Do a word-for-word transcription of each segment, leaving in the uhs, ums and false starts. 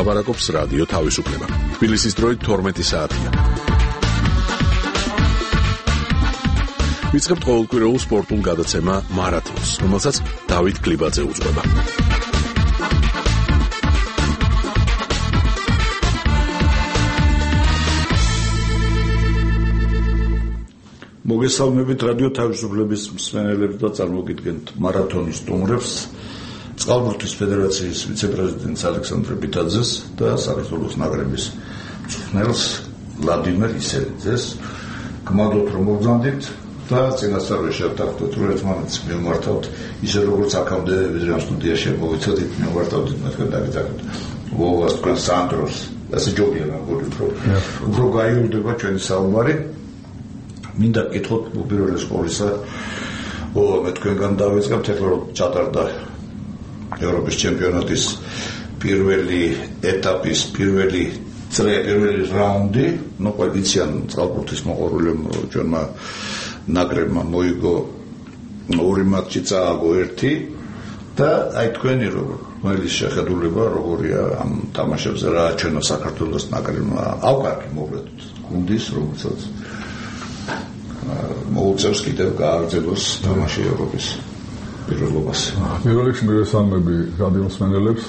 ლაპარაკობს რადიო თავისუფლება. თბილისის დროით თორმეტი საათია. ვიწყებთ ყოველკვირეულ სპორტულ გადაცემა მარათონს, რომელსაც დავით გლიბაძე უძღვება. მოგესალმებით რადიო თავისუფლების მსმენელებს და წარმოგიდგენთ მარათონის სტუმრებს, წყალბურთის ფედერაციის ვიცე-პრეზიდენტს ალექსანდრე ბითაძეს და საქართველოს ნაკრების მწვრთნელს ვლადიმერ ისერიძეს. გმადლობთ რომ მოგზავნით და წინასწარ შევთანხმდით რომ ერთმანეთს მივმართავთ ისე როგორც აქამდე ვიზრამ სტუდიაში მოვიცოდით მივმართავდით მათგან დაგიძახეთ ვოვას თქვენ სანდროს ასე ჯობია მაგორი რომ უფრო გაიულდება ჩვენი საუბარი. მინდა გკითხოთ უპირველეს ყოვლისა ვოვა მე თქვენგან დავიწყებთ ეხლა რომ ჩატარდა ევროპის ჩემპიონატის პირველი ეტაპის პირველი წრე პირველი რაუნდი ნუ ყველიციან წყალბურთის მოყვარულებმა ჩვენმა ნაკრებმა მოიგო ორი მატჩი წააგო ერთი და აი თქვენი რომელი შეხედულება როგორია ამ თამაშებზე რა ჩვენო საქართველოს ნაკრებმა ავკარგი მოგვედოთ გუნდის რომელსაც მოუწევს კიდევ გააგრძელოს თამაში ევროპის პირველობას. პირველ რიგში მივესალმები რადიო მსმენელებს.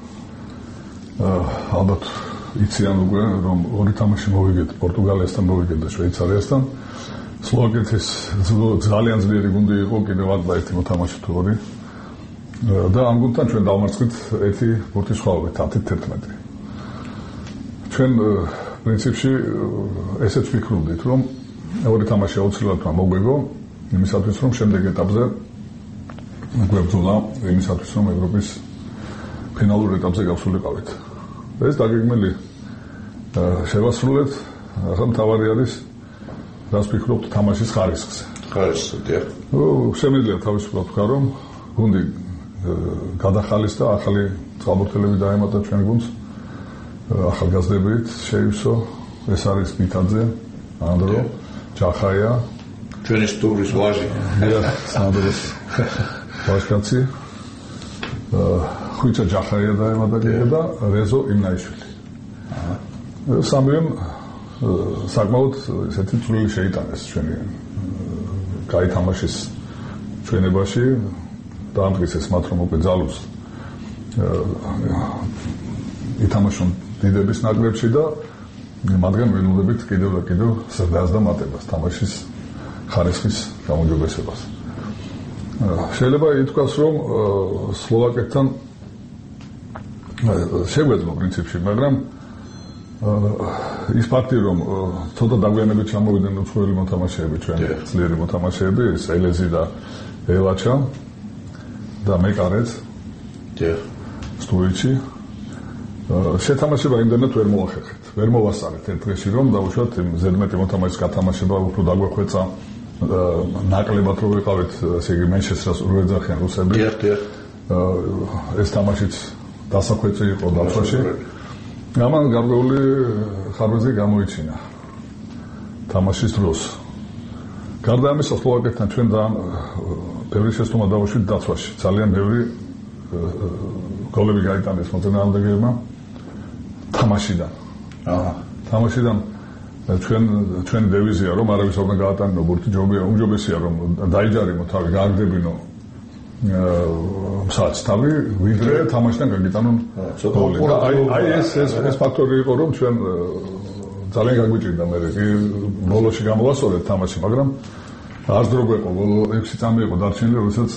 ალბათ იციან უკვე რომ ორი თამაში მოვიგეთ პორტუგალიასთან მოვიგეთ და შვეიცარიასთან. სლოვაკეთის ძალიან ძლიერი გუნდი იყო კიდევ ათდა ერთი მოთამაშე თუ ორი. და ამ გუნდთან ჩვენ დავმარცხეთ ერთი ბურთის სხვაობით ათი თერთმეტი. ჩვენ პრინციპში ესეც ვფიქრობდით რომ ორი თამაში აუცილებლად მოგვიგო იმისათვის რომ შემდეგ ეტაპზე გვებრძოლა იმისათვის რომ ევროპის ფინალურ ეტაპზე გავსულიყავით. ეს დაგეგმილი შევასრულეთ. ახლა მთავარი არის რას ვფიქრობთ თამაშის ხარისხზე. ხარისხზე. ო შემიძლია თავისუფლად ვქა რომ გუნდი გადახალისდა ახალი წყალბურთელები დაემატა ჩვენ გუნდს ახალგაზრდებით შეივსო ეს არის ბითაძე ანდრო ჯახაია ჩვენი სტუმრის ვაჟი სანდროს ვაჟკაცი ხუჭა ჯახაია დაემატა და რეზო იმნაიშვილი. სამივემ საკმაოდ ესეთი წვლილი შეიტანეს ჩვენი კაი თამაშის ჩვენებაში დაამტკიცეს მათ რომ უკვე ძალუს ითამაშონ დიდების ნაკრებში და მათგან ველოდებით კიდევ და კიდევ ზრდას და მატებას თამაშის ხარისხის გამოჯობესებას. შეიძლება ითქვას რომ სლოვაკეთთან შეგვეძლო პრინციპში, მაგრამ ის ფაქტი რომ ცოტა დაგვიანებით ჩამოვიდნენ უცხოელი მოთამაშეები ჩვენი ძლიერი მოთამაშეები ეს ელეზი და ელაჩა და მეკარეთ სტუიჩი შეთამაშება იმდენად ვერ მოახერხეთ. ვერ მოვასწარეთ ერთ დღეში რომ დავუშვათ იმ ზედმეტი მოთამაშის გათამაშება უფრო დაგვეხვეწა ნაკლებად რო ვიყავით ესე იგი მენჩესტერს უეძახიან რუსები. ეს თამაშიც დასახვეწი იყო დაცვაში. ამან გარკვეული ხარვეზი გამოიჩინა თამაშის დროს. გარდა ამისა სლოვაკეთთან ჩვენ და ბევრი შეცდომა დავუშვით დაცვაში. ძალიან ბევრი გოლები გაიტანეს მოწინააღმდეგეებმა თამაშიდან. აა თამაშიდან ჩვენ ჩვენ დევიზია რომ არავის არ უნდა გაატანინო ბურთი ჯობია უმჯობესია რომ დაიჯარიმო თავი გააგდებინო მსაც თავი ვიდრე თამაშიდან გაგიტანონ გოლი. აი აი ეს ეს ეს ფაქტორი იყო რომ ჩვენ ძალიან გაგვიჭირდა მე ბოლოში გამოვასწორეთ თამაში მაგრამ არც დრო გვეყო ექვსი წამი იყო დარჩენილი როდესაც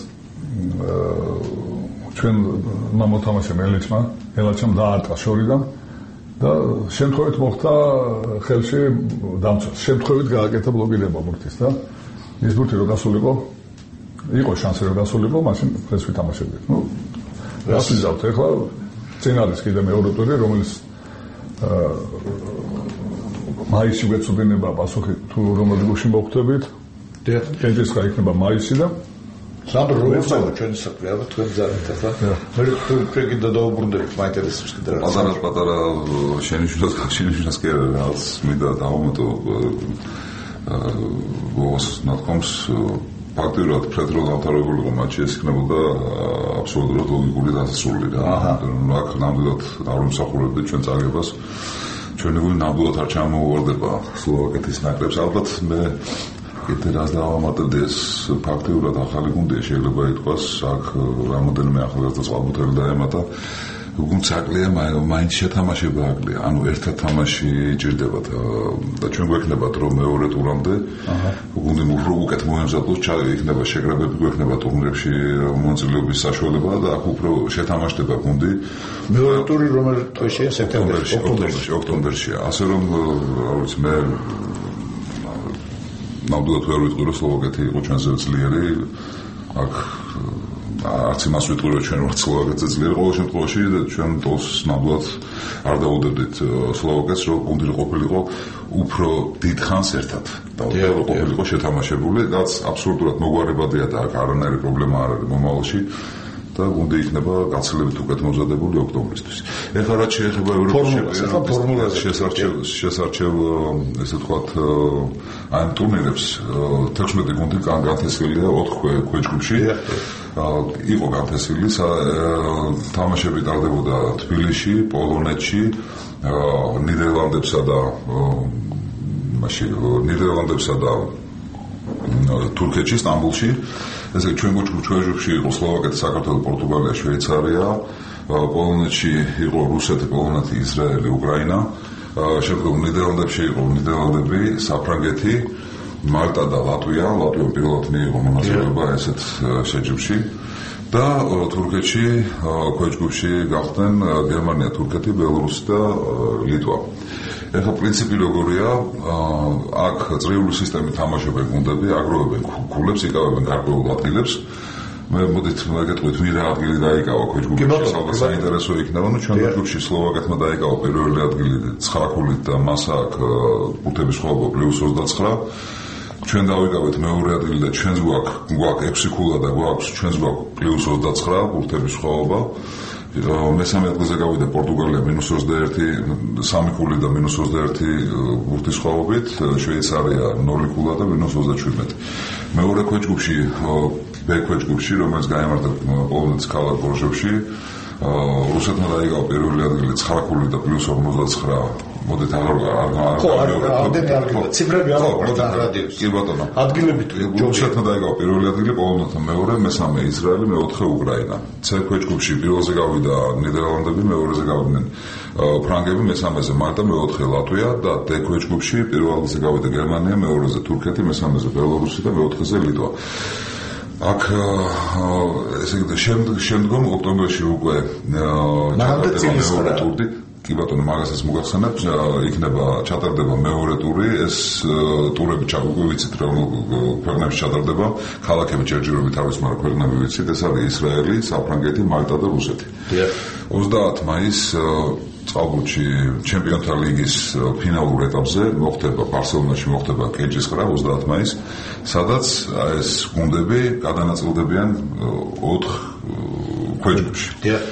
ჩვენ მომთამაშე მელეჩმა ელაჩამ დაარტყა შორიდან და შემთხვევით მოხდა ხელში დამცვას. შემთხვევით გააკეთა ბლოკირება ბურთის და ის ბურთი რო გასულიყო, იყო შანსი რომ გასულიყო, მაშინ ეს ვითამაშებდით. ნუ რას ვიზავთ ახლა? წინ არის კიდე მეორე ტური, რომელიც მაისში გვეცოდინება პასუხი თუ რომელ გულში მოხვდებით. კენჭის ხა იქნება მაისი და სანდრო როცა ჩვენი საქმე არა თქვენ ძალიან ახლა მე თქვენ კიდე დაუბრუნდებით მაინტერესებს კიდე რა პატარა პატარა შენიშნოს შენიშნოს კი რაღაც მინდა დავამატო ვოს ნაკომს ფაქტიურად ფრედროს დამთავრებულიყო მატჩი ეს იქნებოდა აბსოლუტურად ლოგიკური დასასრული რა. აქ ნამდვილად დავრიმსახურებდით ჩვენ წაგებას. ჩვენი გული ნამდვილად არ ჩამოუვარდება სლოვაკეთის ნაკრებს. ალბათ მე კიდე რას დავამატებდი ეს ფაქტიურად ახალი გუნდია შეიძლება ითქვას აქ რამოდენიმე ახალგაზრდა წყალბუთელი დაემატა. გუნდს აკლია მაინც შეთამაშება აკლია. ანუ ერთად თამაში ჭირდებათ და ჩვენ გვექნებათ რომ მეორე ტურამდე გუნდი უფრო უკეთ მოემზადოს იქნება შეკრებები გვექნება ტურნირებში მონაწილეობის საშუალება და აქ უფრო შეთამაშდება გუნდი. მეორე ტური რომელ თვეშია? სექტემბერში, ოქტომბერში, ოქტომბერშია. ასე რომ რა ვიცი მე ნამდვილად ვერ ვიტყვი რომ სლოვაკეთი იყო ჩვენზე ძლიერი აქ არც იმას ვიტყვი რომ ჩვენ ვართ სლოვაკეთზე ძლიერი ყოველ შემთხვევაში ჩვენ ტოლს ნამდვილად არ დაუდევდით სლოვაკეთს რომ გუნდი ყოფილიყო უფრო დიდ ხანს ერთად და უფრო ყოფილიყო შეთამაშებული რაც აბსოლუტურად მოგვარებადია და აქ არანაირი პრობლემა არ არის მომავალში და გუნდი იქნება გაცილებით უკეთ მომზადებული ოქტომბრისთვის. ეხლა რაც შეეხება ევროპის შესარჩევ ესე ვთქვათ ამ ტურნირებს თექვსმეტი გუნდი განთესილია ოთხ ქვეჯგუფში. იყო განთესილი თამაშები ტარდებოდა თბილისში, პოლონეთში, ნიდერლანდებსა და მაშინ ნიდერლანდებსა და თურქეთში, სტამბოლში. ესე ჩვენ გვეჯგუფში იყო სლოვაკეთი, საქართველო, პორტუგალია, შვეიცარია, პოლონეთში იყო რუსეთი, პოლონეთი, ისრაელი, უკრაინა. შემდგომ ნიდერლანდებში იყო ნიდერლანდები, საფრანგეთი, მალტა და ლატვია. ლატვიამ პირველად მიიღო მონაწილეობა ესეთ შეჯიბრში. და თურქეთში ქვეჯგუფში გახდნენ გერმანია, თურქეთი, ბელორუსი და ლიტვა. ეხლა პრინციპი როგორია, აქ წრიული სისტემით თამაშობენ გუნდები, აგროვებენ ქულებს, იკავებენ გარკვეულ ადგილებს. მე მოდით მოგეტყვით, ვინ რა ადგილი დაიკავა ქვეჯგუფში, სადაც საინტერესო იქნება. ნუ ჩვენ ქვეჯგუფში სლოვაკეთმა დაიკავა პირველი ადგილი ცხრა ქულით და მას აქ ბურთების სხვაობა პლუს ოცდაცხრა. ჩვენ დავიკავეთ მეორე ადგილი და ჩვენს გვაქვს გვაქვს ექვსი ქულა და გვაქვს ჩვენს გვაქვს პლუს ოცდაცხრა ბურთების სხვაობა. მესამე ადგილზე გავიდა პორტუგალია მინუს ოცდაერთი, სამი ქული და მინუს ოცდაერთი ბურთის სხვაობით, შვეიცარია ნული ქულა და მინუს ოცდაშვიდმეტი. მეორე ქვეჯგუფში ბ ქვეჯგუფში, რომელიც გაიმართა პოლონეთის ქალაქ ვორჟოვში, რუსეთმა დაიკავა პირველი ადგილი ცხრა ქული და პლუს ორმოცდაცხრა. მოდით აღარ აღარ ხო, ამდენი ადგილი, ციფრები არ აქვს რადიოს. კი ბატონო. ადგილებით რუსეთმა დაიკავა პირველი ადგილი, პოლონეთმა მეორე, მესამე ისრაელი, მეოთხე უკრაინა. C ქვეჯგუფში პირველზე გავიდა ნიდერლანდები, მეორეზე გავიდნენ ფრანგები, მესამეზე მალტა, მეოთხე ლატვია და D ქვეჯგუფში პირველზე გავიდა გერმანია, მეორეზე თურქეთი, მესამეზე ბელორუსი და მეოთხეზე ლიტვა. აქ ესე იგი შემდგომ ოქტომბერში უკვე ჩატარდება ტური. კი ბატონო, მაგასაც მოგახსენებთ, იქნება ჩატარდება მეორე ტური, ეს ტურები უკვე ვიცით რომ ქვეყნებში ჩატარდება, ქალაქები ჯერჯერობით არის, მაგრამ ქვეყნები ვიცით, ეს არის ისრაელი, საფრანგეთი, მალტა და რუსეთი. ოცდაათი მაისს წყალბურთში ჩემპიონთა ლიგის ფინალურ ეტაპზე მოხდება ბარსელონაში მოხდება კეჯის ყრა ოცდაათი მაისს, სადაც ეს გუნდები გადანაწილდებიან ოთხ ქვეჯგუფში.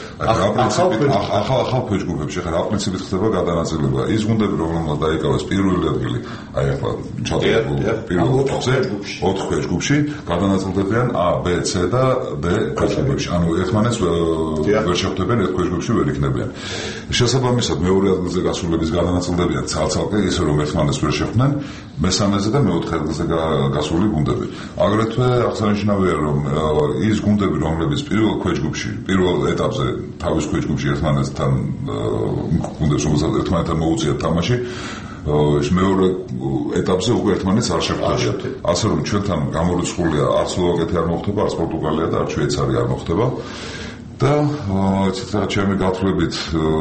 ახალ ახალ ქვეჯგუფებში ხარ, პრინციპით ხდება გადანაწილება. ის გუნდები, რომელმაც დაიკავეს პირველი ადგილი, აი ახლა ჩატარებულ პირველ ეტაპზე ოთხ ქვეჯგუფში გადანაწილდებიან A, B, C და D ქვეჯგუფებში. ანუ ერთმანეთს ვერ შეხვდებიან, ერთ ქვეჯგუფში ვერ იქნებიან. შესაბამისად, მეორე ადგილზე გასულების გადანაწილდებიან ცალ-ცალკე, ისე რომ ერთმანეთს ვერ შეხვდნენ, მესამეზე და მეოთხე ადგილზე გასული გუნდები. აგრეთვე აღსანიშნავია, რომ ის გუნდები, რომლებიც პირველ ქვეჯგუფში, პირველ ეტაპზე თავის ქვეჯგუფში ერთმანეთთან გუნდებს, რომელსაც ერთმანეთთან მოუწიათ თამაში, მეორე ეტაპზე უკვე ერთმანეთს არ შეხვდებიან. ასე რომ ჩვენთან გამორიცხულია არც სლოვაკეთი არ მოხდება, არც პორტუგალია და არც შვეიცარია არ მოხდება. და ცოტა ჩემი გათვლებით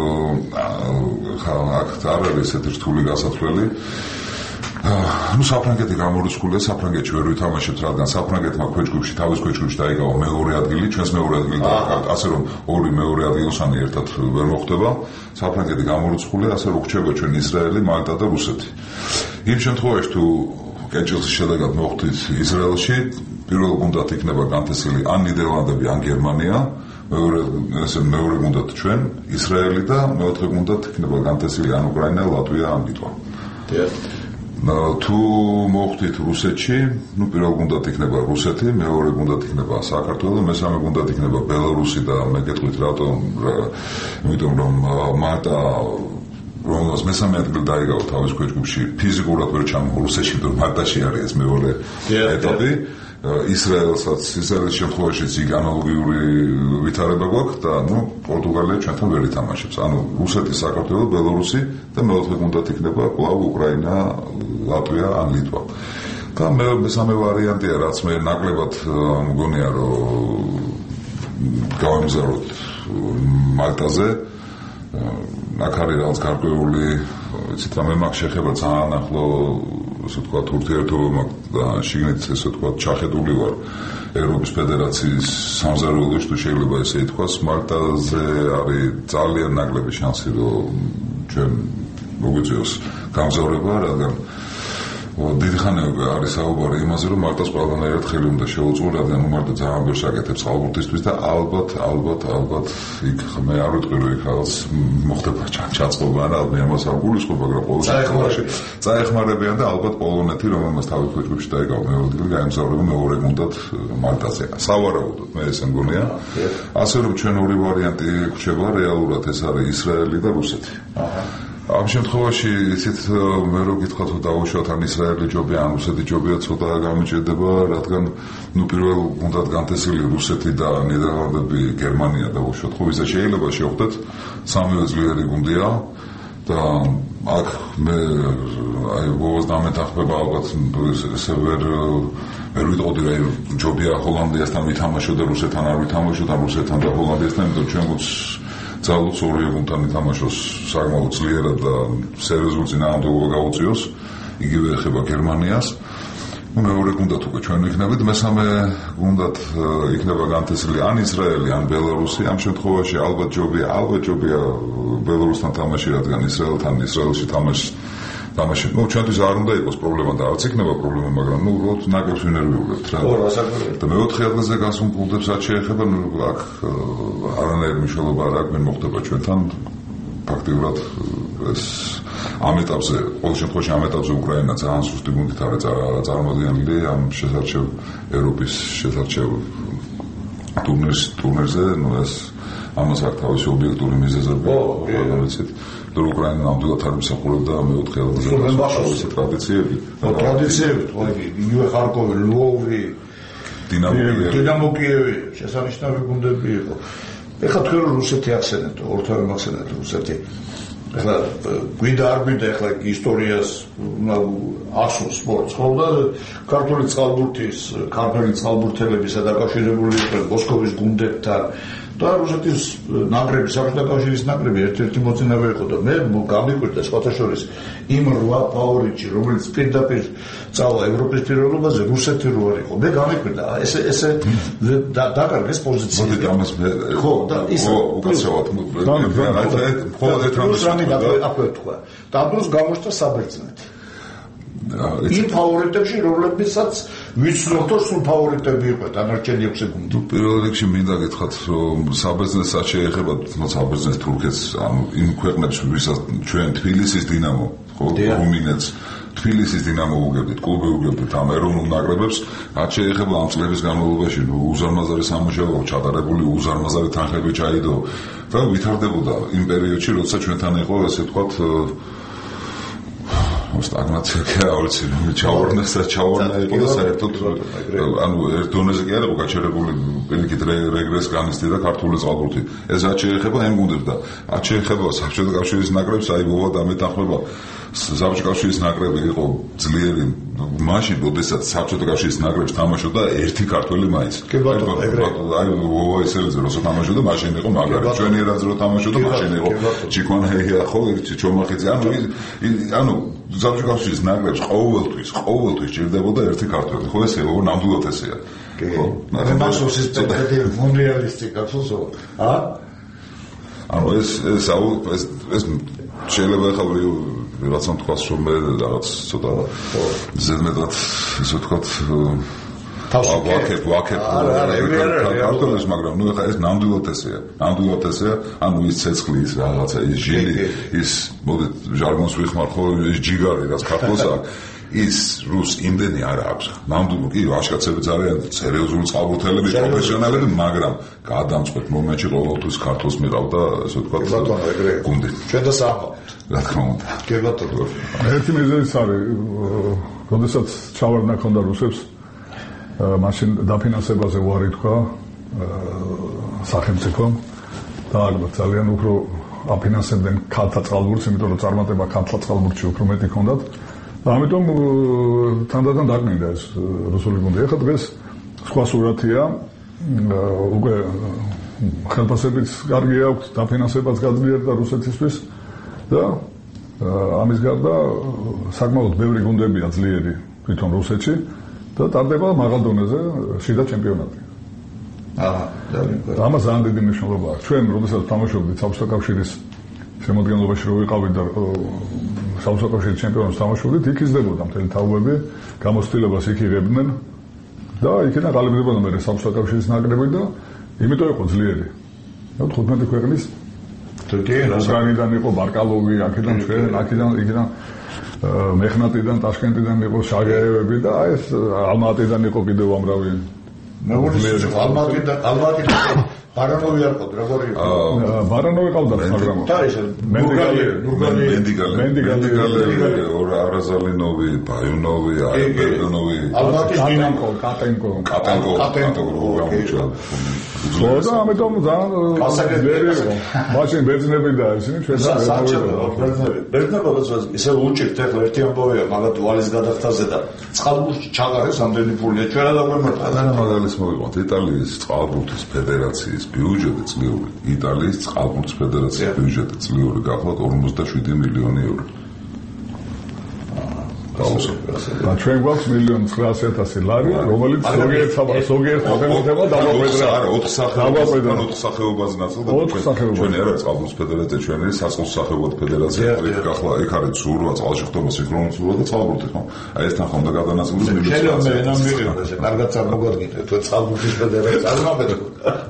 აქ არ არის ესეთი რთული გასათვლელი. ну საფრანგეთი გამორიცხულია, საფრანგეთში ვერ ვითამაშებთ, რადგან საფრანგეთმა ქვეჯგუფში თავის ქვეჯგუფში დაიკავა მეორე ადგილი, ჩვენს მეორე ადგილი დაიკავათ, ასე რომ ორი მეორე ადგილოსანი ერთად ვერ მოხდება. საფრანგეთი გამორიცხულია, ასე რომ ვრჩება ჩვენ ისრაელი, მალტა და რუსეთი. იმ შემთხვევაში თუ კეჯის შედეგად მოხდით ისრაელში, პირველ გუნდად იქნება განთესილი ან ნიდერლანდები, ან გერმანია. მეორე ესე მეორე გუნდად ჩვენ ისრაელი და მეოთხე გუნდად იქნება განთესილი ან უკრაინა, ლატვია, ან ლიტვა. თუ მოხდით რუსეთში, ნუ პირველ გუნდად იქნება რუსეთი, მეორე გუნდად იქნება საქართველო, მესამე გუნდად იქნება ბელარუსი და მე გეტყვით რატომ, იმიტომ რომ მარტა რომელსაც მესამე ადგილი დაიგავა თავის ქვეჯგუფში, ფიზიკურად ვერ ჩამოვა რუსეთში, რომ მარტაში არის ეს მეორე ეტაპი. ისრაელსაც, ისრაელის შემთხვევაშიც იქ ანალოგიური ვითარება გვაქვს და ნუ პორტუგალია ჩვენთან ვერ ითამაშებს. ანუ რუსეთი, საქართველო, ბელარუსი და მეოთხე გუნდად იქნება კვლავ უკრაინა, ლატვია ან ლიტვა. და მე მესამე ვარიანტია, რაც მე ნაკლებად მგონია, რომ გავამგზავროთ მალტაზე. აქ არის რაღაც გარკვეული, იცით რა, მე მაგ შეხება ძალიან ახლო, ასე ვთქვათ, ურთიერთობა მაქვს და შიგნით, ასე ვთქვათ, ჩახედული ვარ ევროპის ფედერაციის სამზარეულოში, თუ შეიძლება ესე ითქვას. მალტაზე არის ძალიან ნაკლები შანსი, რომ ჩვენ მოგვიწევს გამგზავრება, რადგან დიდი ხანი არის საუბარი იმაზე, რომ მარტას ყველგანაირად ხელი უნდა შეუწყო, რადგან მარტა ძალიან ბევრს აკეთებს წყალბურთისთვის და ალბათ, ალბათ, ალბათ იქ მე არ ვიტყვი, რომ იქ რაღაც მოხდება ჩაწყობა, არა, მე ამას არ გულისხმობ, მაგრამ ყოველ შემთხვევაში წაეხმარებიან და ალბათ პოლონეთი, რომელმაც თავის ქვეჯგუფში დაიგავა მეორე ადგილი, გაემგზავრება მეორე გუნდად მალტაზე. სავარაუდოდ მე ესე მგონია. ასე რომ ჩვენ ორი ვარიანტი გვჩება, რეალურად ეს არის ისრაელი და რუსეთი. ამ შემთხვევაში იცით მე რო გითხრათ რომ დავუშვათ ან ისრაელი ჯობია ან რუსეთი ჯობია ცოტა გამიჭირდება, რადგან ნუ პირველ გუნდად განთესილი რუსეთი და ნიდერლანდები, გერმანია დავუშვათ, ხო ისა შეიძლება შევხვდეთ სამივე ძლიერი გუნდია და აქ მე აი ბოლოს დამეთანხმება ალბათ ესე ვერ ვერ ვიტყოდი რა ჯობია ჰოლანდიასთან ვითამაშო და რუსეთთან არ ვითამაშო და რუსეთთან და ჰოლანდიასთან, იმიტომ ჩვენ გვაქვს ძალუც ორივე გუნდთან ითამაშოს საკმაოდ ძლიერად და სერიოზულ წინააღმდეგობა გაუწიოს, იგივე ეხება გერმანიას. მეორე გუნდად უკვე ჩვენ ვიქნებით, მესამე გუნდად იქნება განთესილი ან ისრაელი, ან ბელარუსი. ამ შემთხვევაში ალბათ ჯობია, ალბათ ჯობია ბელარუსთან თამაში, რადგან ისრაელთან ისრაელში თამაში თამაში. ნუ ჩვენთვის არ უნდა იყოს პრობლემა და არც იქნება პრობლემა, მაგრამ ნუ უბრალოდ ნაკრებს ვინერვიულებთ რა. და მეოთხე ადგილზე გასულ გუნდებს რაც შეეხება, ნუ აქ არანაირი მნიშვნელობა არ აქვს, მე მოხდება ჩვენთან ფაქტიურად ეს ამ ეტაპზე, ყოველ შემთხვევაში ამ ეტაპზე უკრაინა ძალიან სუსტი გუნდით არის წარმოადგენილი ამ შესარჩევ ევროპის შესარჩევ ტურნირს ტურნირზე, ნუ ეს ამას აქვს თავისი ობიექტური მიზეზები, რომელიც უკრაინა ნამდვილად არ მსახურებდა მეოთხე ადგილზე გასვლის ტრადიციები. ტრადიციები, იგივე ხარკოვი, ლვოვი, დინამო კიევი, შესანიშნავი გუნდები იყო. ეხლა თქვენ რუსეთი ახსენეთ, ორთავე ახსენეთ რუსეთი. ეხლა გვინდა არ გვინდა ეხლა ისტორიას ასოს სპორტს, ხო და ქართული წყალბურთის, ქართველი წყალბურთელებისა დაკავშირებული იყვნენ მოსკოვის გუნდებთან და რუსეთის ნაკრები, საბჭოთა კავშირის ნაკრები ერთ-ერთი მოწინავე იყო და მე გამიკვირდა სხვათა შორის იმ რვა ფავორიტში, რომელიც პირდაპირ წავა ევროპის პირველობაზე, რუსეთი რო არ იყო. მე გამიკვირდა ესე ესე დაკარგეს პოზიცია. მოდი ამას მე ხო და ის უკაცრავად მხოლოდ ერთ რამს აქვე თქვა. და ამ დროს გამოჩნდა საბერძნეთი. იმ ფავორიტებში, რომლებსაც ვიცნობთ, რომ სულ ფავორიტები იყვნენ, დანარჩენი ექვსი გუნდი. პირველ რიგში მინდა გითხრათ, რომ საბერძნეთსაც შეეხება, საბერძნეთს, თურქეთს, ანუ იმ ქვეყნებს, ვისაც ჩვენ თბილისის დინამო, ხო, რუმინეთს, თბილისის დინამო უგებდით, კლუბი უგებდით ამ ეროვნულ ნაკრებებს, რაც შეეხება ამ წლების განმავლობაში, უზარმაზარი სამუშაო ჩატარებული, უზარმაზარი თანხები ჩაიდო და ვითარდებოდა იმ პერიოდში, როცა ჩვენთან იყო, ესე ვთქვათ, სტაგნაცია კი არ ვიცი, ჩავარდნეს და ჩავარდნა იყო და საერთოდ ანუ ერთ დონეზე კი არ იყო გაჩერებული პირიქით რეგრეს განიცდიდა ქართული წყალბურთი. ეს რაც შეეხება იმ გუნდებს და რაც შეეხება საბჭოთა კავშირის ნაკრებს, აი ბოვა დამეთანხმება საბჭოთა კავშირის ნაკრები იყო ძლიერი მაშინ, როდესაც საბჭოთა კავშირის ნაკრებს თამაშობდა ერთი ქართველი მაინც. კი ბატონო, აი ბოვა ისელიძე როცა თამაშობდა, მაშინ იყო მაგარი. ჩვენი ერაზე რო თამაშობდა, მაშინ იყო ჩიკვანაია, ხო, ჩომახიძე, ანუ ანუ საბჭოთა კავშირის ნაკრებს ყოველთვის, ყოველთვის ჭირდებოდა ერთი ქართველი. ხო ესე იყო, ნამდვილად ესეა. ხო. მე მასოსის პერსპექტივა მონდიალისტი გახსოვსო? ა? ანუ ეს ეს ეს ეს შეიძლება ახლა რაღაცა თქვას, რომ მე რაღაც ცოტა ზედმეტად, ესე ვთქვათ, ვაკებ ვაკებ ქართულის მაგრამ ნუ ხა ეს ნამდვილად ესეა ნამდვილად ესეა ანუ ის ცეცხლი ის რაღაცა ის ჟილი ის მოდით ჟარგონს ვიხმარ ხო ის ჯიგარი რაც ქართულს აქვს ის რუს იმდენი არ აქვს ნამდვილად კი ვაშკაცები ძალიან სერიოზული წყალბურთელები პროფესიონალები მაგრამ გადამწყვეტ მომენტში ყოველთვის ქართულს მიყავდა ასე ვთქვათ გუნდი ჩვენ და საერთოდ რა თქმა უნდა კი ბატონო ერთი მიზეზიც არის როდესაც ჩავარდნა ქონდა რუსებს მაშინ დაფინანსებაზე უარი თქვა სახელმწიფომ და ძალიან უფრო აფინანსებდნენ ქალთა წყალბურთს იმიტომ რომ წარმატება ქალთა წყალბურთში უფრო მეტი ქონდათ და ამიტომ თანდათან დაკნინდა ეს რუსული გუნდი. ეხლა დღეს სხვა სურათია უკვე ხელფასებიც კარგი აქვს დაფინანსებაც გაძლიერდა რუსეთისთვის და ამის გარდა საკმაოდ ბევრი გუნდებია ძლიერი თვითონ რუსეთში და ტარდება მაღალ დონეზე შიდა ჩემპიონატი. აჰა, ძალიან. ამას ძალიან დიდი მნიშვნელობა აქვს. ჩვენ როდესაც თამაშობდით საბჭოთა კავშირის შემოადგენლობაში რო ვიყავით და საბჭოთა კავშირის ჩემპიონატს თამაშობდით, იქ იზრდებოდა მთელი თაობები, გამოცდილებას იქ იღებდნენ და იქიდან ყალიბდებოდა მე საბჭოთა კავშირის ნაკრები და იმიტომ იყო ძლიერი. და თხუთმეტი ქვეყნის უკრაინიდან იყო ბარკალოვი, აქედან ჩვენ, აქედან იქიდან მეხნატიდან, ტაშკენტიდან იყო შაგერევები და ეს ალმატიდან იყო კიდევ ამრავი. მე ვუწევ ალმატიდან, ალმატიდან ბარანოვი არ ყავდა, როგორი იყო? ბარანოვი ყავდა, მაგრამ და ეს ნურგალი, ნურგალი, მენდიგალი, მენდიგალი, არაზალინოვი, ბაიუნოვი, აიბერდონოვი, ალმატის დინამო, კატენკო, კატენკო, კატენკო გამიჩა. ხო და ამიტომ ძალიან ბევრი იყო. მაშინ ბერძნები და ისინი ჩვენ და ბერძნები. ბერძნებიც ისე უჭირთ ახლა ერთი ამბავია, მაგათ ვალის გადახტაზე და წყალბურთში ჩაღარეს ამდენი ფულია. ჩვენ და გვემართა. და მაგალითს მოვიყვანთ იტალიის წყალბურთის ფედერაციის ბიუჯეტი წლიური. იტალიის წყალბურთის ფედერაციის ბიუჯეტი წლიური გახლავთ ორმოცდაშვიდი მილიონი ევრო. და ჩვენ გვაქვს მილიონი ცხრაასი ათასი ლარი, რომელიც ზოგიერთ ზოგიერთ მოხელმოდება დავაკვირდა. არა, ოთხ სახეობაზე, ოთხ სახეობაზე ნაცვლად და ჩვენ არა წყალბურთის ფედერაცია, ჩვენ არის საწყის სახეობათა ფედერაცია. იქ ახლა იქ არის ცურვა, წყალში ხტობა, სინქრონული ცურვა და წყალბურთი ხო? აი ესთან ხომ და გადანაწილდეს მილიონი. შეიძლება მე ნამდვილად ესე კარგად წარმოგადგინეთ, თუ წყალბურთის ფედერაცია არ მაბედო.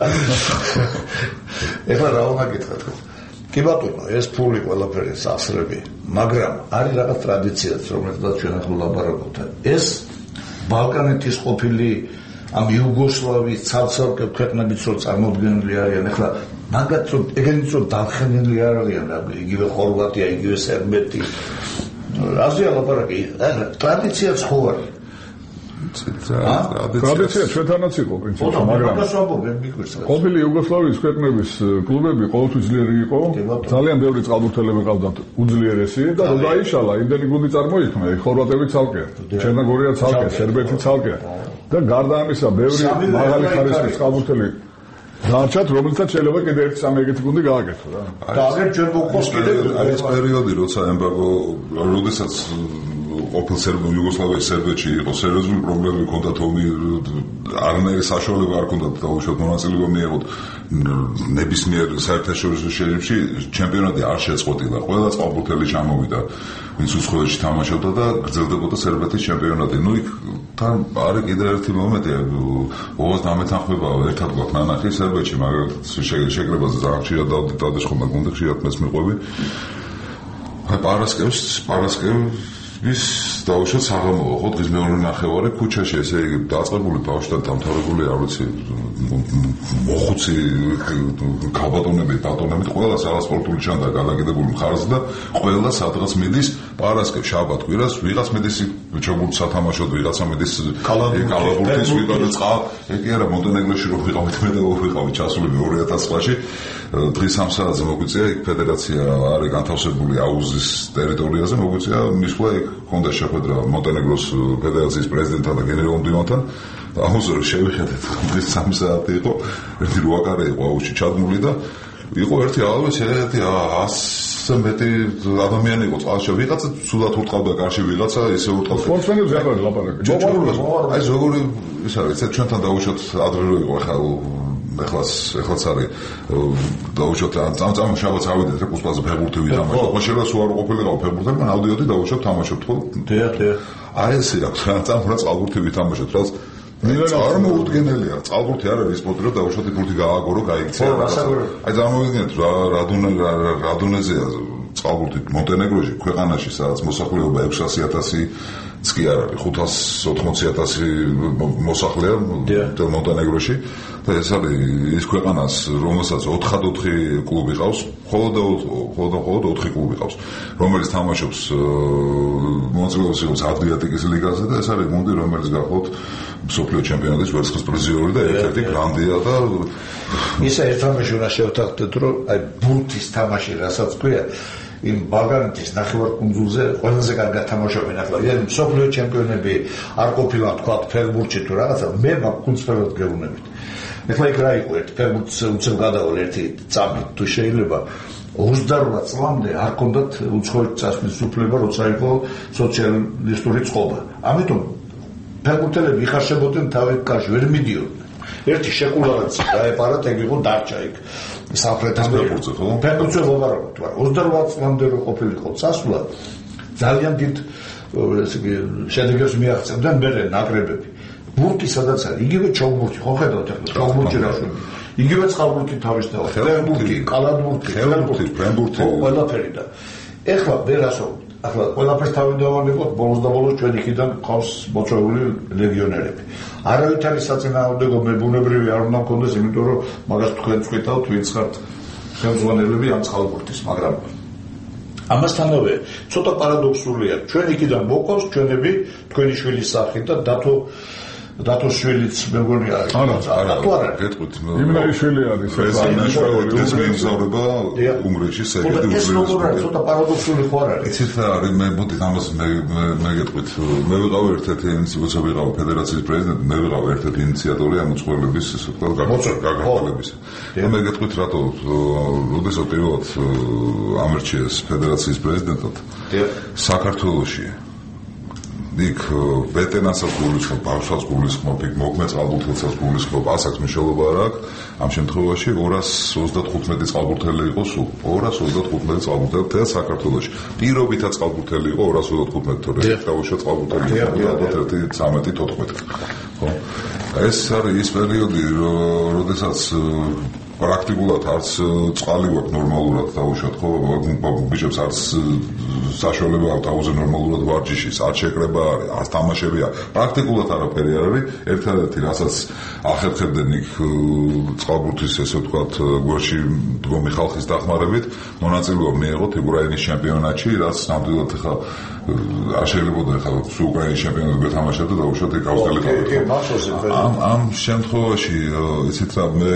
ეხლა რა უნდა გითხრათ? კი ბატონო, ეს ფული ყველაფერი სასრები, მაგრამ არის რაღაც ტრადიციაც, რომელსაც ჩვენ ახლა ვლაპარაკობთ. ეს ბალკანეთის ყოფილი ამ იუგოსლავიის ცალ-ცალკე ქვეყნებიც რო წარმოდგენილი არიან, ახლა მაგათ რო ეგენიც რო დახენილი არ არიან, იგივე ხორვატია, იგივე სერბეთი. აზია ლაპარაკი, ტრადიციაც ხო არის. ტრადიცია ჩვენთანაც იყო პრინციპში, მაგრამ ყოფილი იუგოსლავიის ქვეყნების კლუბები ყოველთვის ძლიერი იყო, ძალიან ბევრი წყალბურთელები ყავდათ უძლიერესი და რო დაიშალა, იმდენი გუნდი წარმოიქმნა, ხორვატები ცალკე, ჩერნოგორია ცალკე, სერბეთი ცალკე და გარდა ამისა, ბევრი მაღალი ხარისხის წყალბურთელი დარჩათ, რომელსაც შეიძლება კიდევ ერთი სამი ეგეთი გუნდი გააკეთო რა. და აგერ ჩვენ მოხოს კიდევ არის პერიოდი, როცა ემბაგო, როდესაც ყოფილ სერბულ იუგოსლავიის სერბეთში იყო სერიოზული პრობლემები ჰქონდათ ომი არანაირი საშუალება არ ჰქონდათ დაუშვათ მონაწილეობა მიეღოთ ნებისმიერ საერთაშორისო შეჯიბრში ჩემპიონატი არ შეწყვეტილა ყველა წყალბურთელი ჩამოვიდა ვინც უცხოეთში თამაშობდა და გრძელდებოდა სერბეთის ჩემპიონატი ნუ იქ თან არის კიდევ ერთი მომენტი ოღონდ ამეთანხმება ერთად გვაქვს ნანახი სერბეთში მაგრამ შეკრებაზე ძალიან ხშირად დავდადეშხობა გუნდი ხშირად მეც მიყვები აი პარასკევს პარასკევს ის დაუშვათ საღამოა ხო დღის მეორე ნახევარი ქუჩაში ესე იგი დაწყებული ბავშვთან დამთავრებული არ ვიცი მოხუცი კაბატონები ბატონები ყველა საღამო სპორტული ჩანდა გადაგიდებული მხარზე და ყველა სადღაც მიდის პარასკევ შაბათ კვირას ვიღაც მიდის ჩოგულ სათამაშოდ ვიღაცა მიდის კალაბურთის ვიღაცა წყალ ეკი არა მონტენეგროში რო ვიყავით მე და ვიყავით ჩასული ორი ათას წლში დღის ამ საათზე მოგვიწია იქ ფედერაცია არის განთავსებული აუზის ტერიტორიაზე მოგვიწია მისვლა იქ ჰქონდა შეხვედრა მონტენეგროს ფედერაციის პრეზიდენტთან და გენერალურ მდივანთან და აუზზე შევიხედეთ დღის სამი საათი იყო ერთი რუაკარე იყო აუზში ჩადგმული და იყო ერთი ალბათ ერთი ასზე მეტი ადამიანი იყო წყალში ვიღაცა სულად ურტყავდა კარში ვიღაცა ისე ურტყავდა სპორტსმენებს აღარ ლაპარაკი აი ზოგური ის არის ჩვენთან დაუშვათ ადრე რო იყო ახლა ეხლაც ეხლაც არის დაუშვათ ამ წამ შაბათს ავიდეთ კუსპაზე ფეხბურთი ვითამაშოთ ხო შეიძლება სულ არ ყოფილიყავ ფეხბურთელი მან ავდიოდი დაუშვათ თამაშობთ ხო დიახ დიახ აი ესე აქვს ამ წამ რა წყალბურთი ვითამაშოთ რაც წარმოუდგენელია. წყალბურთი არ არის სპორტი, რომ დაუშვათ ბურთი გააგორო, გაიქცია. აი წარმოვიდგინეთ რა რადუნე რადუნეზეა წყალბურთი მონტენეგროში, ქვეყანაში, სადაც მოსახლეობა ექვსასი ათასი კი არ არის, ხუთას ოთხმოცი ათასი მოსახლეა მონტენეგროში და ეს არის ის ქვეყანას, რომელსაც ოთხი კლუბი ყავს, მხოლოდ მხოლოდ ოთხი კლუბი ყავს, რომელიც თამაშობს მონაწილეობს როგორც ადრიატიკის ლიგაზე და ეს არის გუნდი, რომელიც გახლავთ მსოფლიო ჩემპიონატის ვერცხლის პრიზიორი და ერთ-ერთი გრანდია და ისა ერთმანეთში უნდა შევთანხმდეთ, რომ აი ბურთის თამაში, რასაც ქვია იმ ბალკანეთის ნახევარკუნძულზე ყველაზე კარგად თამაშობენ ახლა. Yani მსოფლიო ჩემპიონები არ ყოფილა თქვა ფეხბურთში თუ რაღაცა, მე მაგ-კუნძულად გეუბნებით. ეხლა იქ რა იყო ერთი ფეხბურთს უცებ გადავალ ერთი წამი თუ შეიძლება ოცდაორ წლამდე არ ჰქონდათ უცხოეთ წასვლის უფლება, როცა იყო სოციალისტური წყობა. ამიტომ ფეხბურთელები იხარშებოდნენ თავის კარში, ვერ მიდიოდნენ. ერთი შეკულარაც დაეპარათ, ეგ იყო დარჩა იქ სამხრეთ ამერიკაში. ფეხბურთზე ვაყარებთ, მაგრამ ოცდაორ წლამდე რო ყოფილიყო წასვლა, ძალიან დიდ ესე იგი შედეგებს მიაღწევდნენ მერე ნაკრებები. ბურთი სადაც არის, იგივე ჩოგბურთი, ხო ხედავთ ახლა ჩოგბურთი რა შეგვიძლია. იგივე წყალბურთი თავისთავად, ფეხბურთი, კალათბურთი, ხელბურთი, ფრენბურთი, ყველაფერი და ეხლა ვერასო ახლა ყველაფერს თავი დავანებოთ, ბოლოს და ბოლოს ჩვენ იქიდან ყავს მოწვეული ლეგიონერები. არავით არის საწინააღმდეგო მებუნებრივი არ უნდა მქონდეს, იმიტომ რომ მაგას თქვენ წვითავთ, ვინც ხართ ხელმძღვანელები ამ წყალბურთის, მაგრამ ამასთანავე ცოტა პარადოქსულია, ჩვენ იქიდან მოყავს ჩვენები თქვენი შვილის სახით და დათო დათო შვილიც მეგონი არის. არა, თუ არ არის. გეტყვით. იმრაიშვილი არის. ეს მიემგზავრება უნგრეთში, სერგეი უზბელის. ცოტა პარადოქსული ხო არ არის? იცით რა არის, მე მოდი ამას მე მე გეტყვით. მე ვიყავ ერთ-ერთი ინიციატორი, ვიყავ ფედერაციის პრეზიდენტი, მე ვიყავ ერთ-ერთი ინიციატორი ამ უცხოელების, ასე ვთქვათ, გაგრძელებისა. და მე გეტყვით რატო, როდესაც პირველად ამერჩიეს ფედერაციის პრეზიდენტად, საქართველოში იქ ვეტერანსაც გულისხმობ, ბავშვს გულისხმობ, იქ მოგმე წყალბურთელსაც გულისხმობ, ასაკს მნიშვნელობა არ აქვს. ამ შემთხვევაში ორას ოცდათხუთმეტი წყალბურთელი იყო სულ. ორას ოცდათხუთმეტი წყალბურთელი და საქართველოში. პირობითაც წყალბურთელი იყო ორას ოცდათხუთმეტი, თორე დაუშვა წყალბურთელი იყო ალბათ ცამეტი თოთხმეტი. ხო? ეს არის ის პერიოდი, როდესაც პრაქტიკულად არც წყალი გვაქვს ნორმალურად დაუშვათ, ხო? ბიჭებს არც საშუალება აქვს თავზე ნორმალურად ვარჯიშის, არ შეკრება არის, არც თამაშები არის. პრაქტიკულად არაფერი არ არის. ერთადერთი რასაც ახერხებდნენ იქ წყალბურთის, ესე ვთქვათ, გვერდში დგომი ხალხის დახმარებით, მონაწილეობა მიიღოთ უკრაინის ჩემპიონატში, რაც ნამდვილად ხა არ შეიძლებოდა ხა უკრაინის ჩემპიონატზე გეთამაშა და დაუშვათ იქ ავსტრალიაში. ამ ამ შემთხვევაში იცით რა მე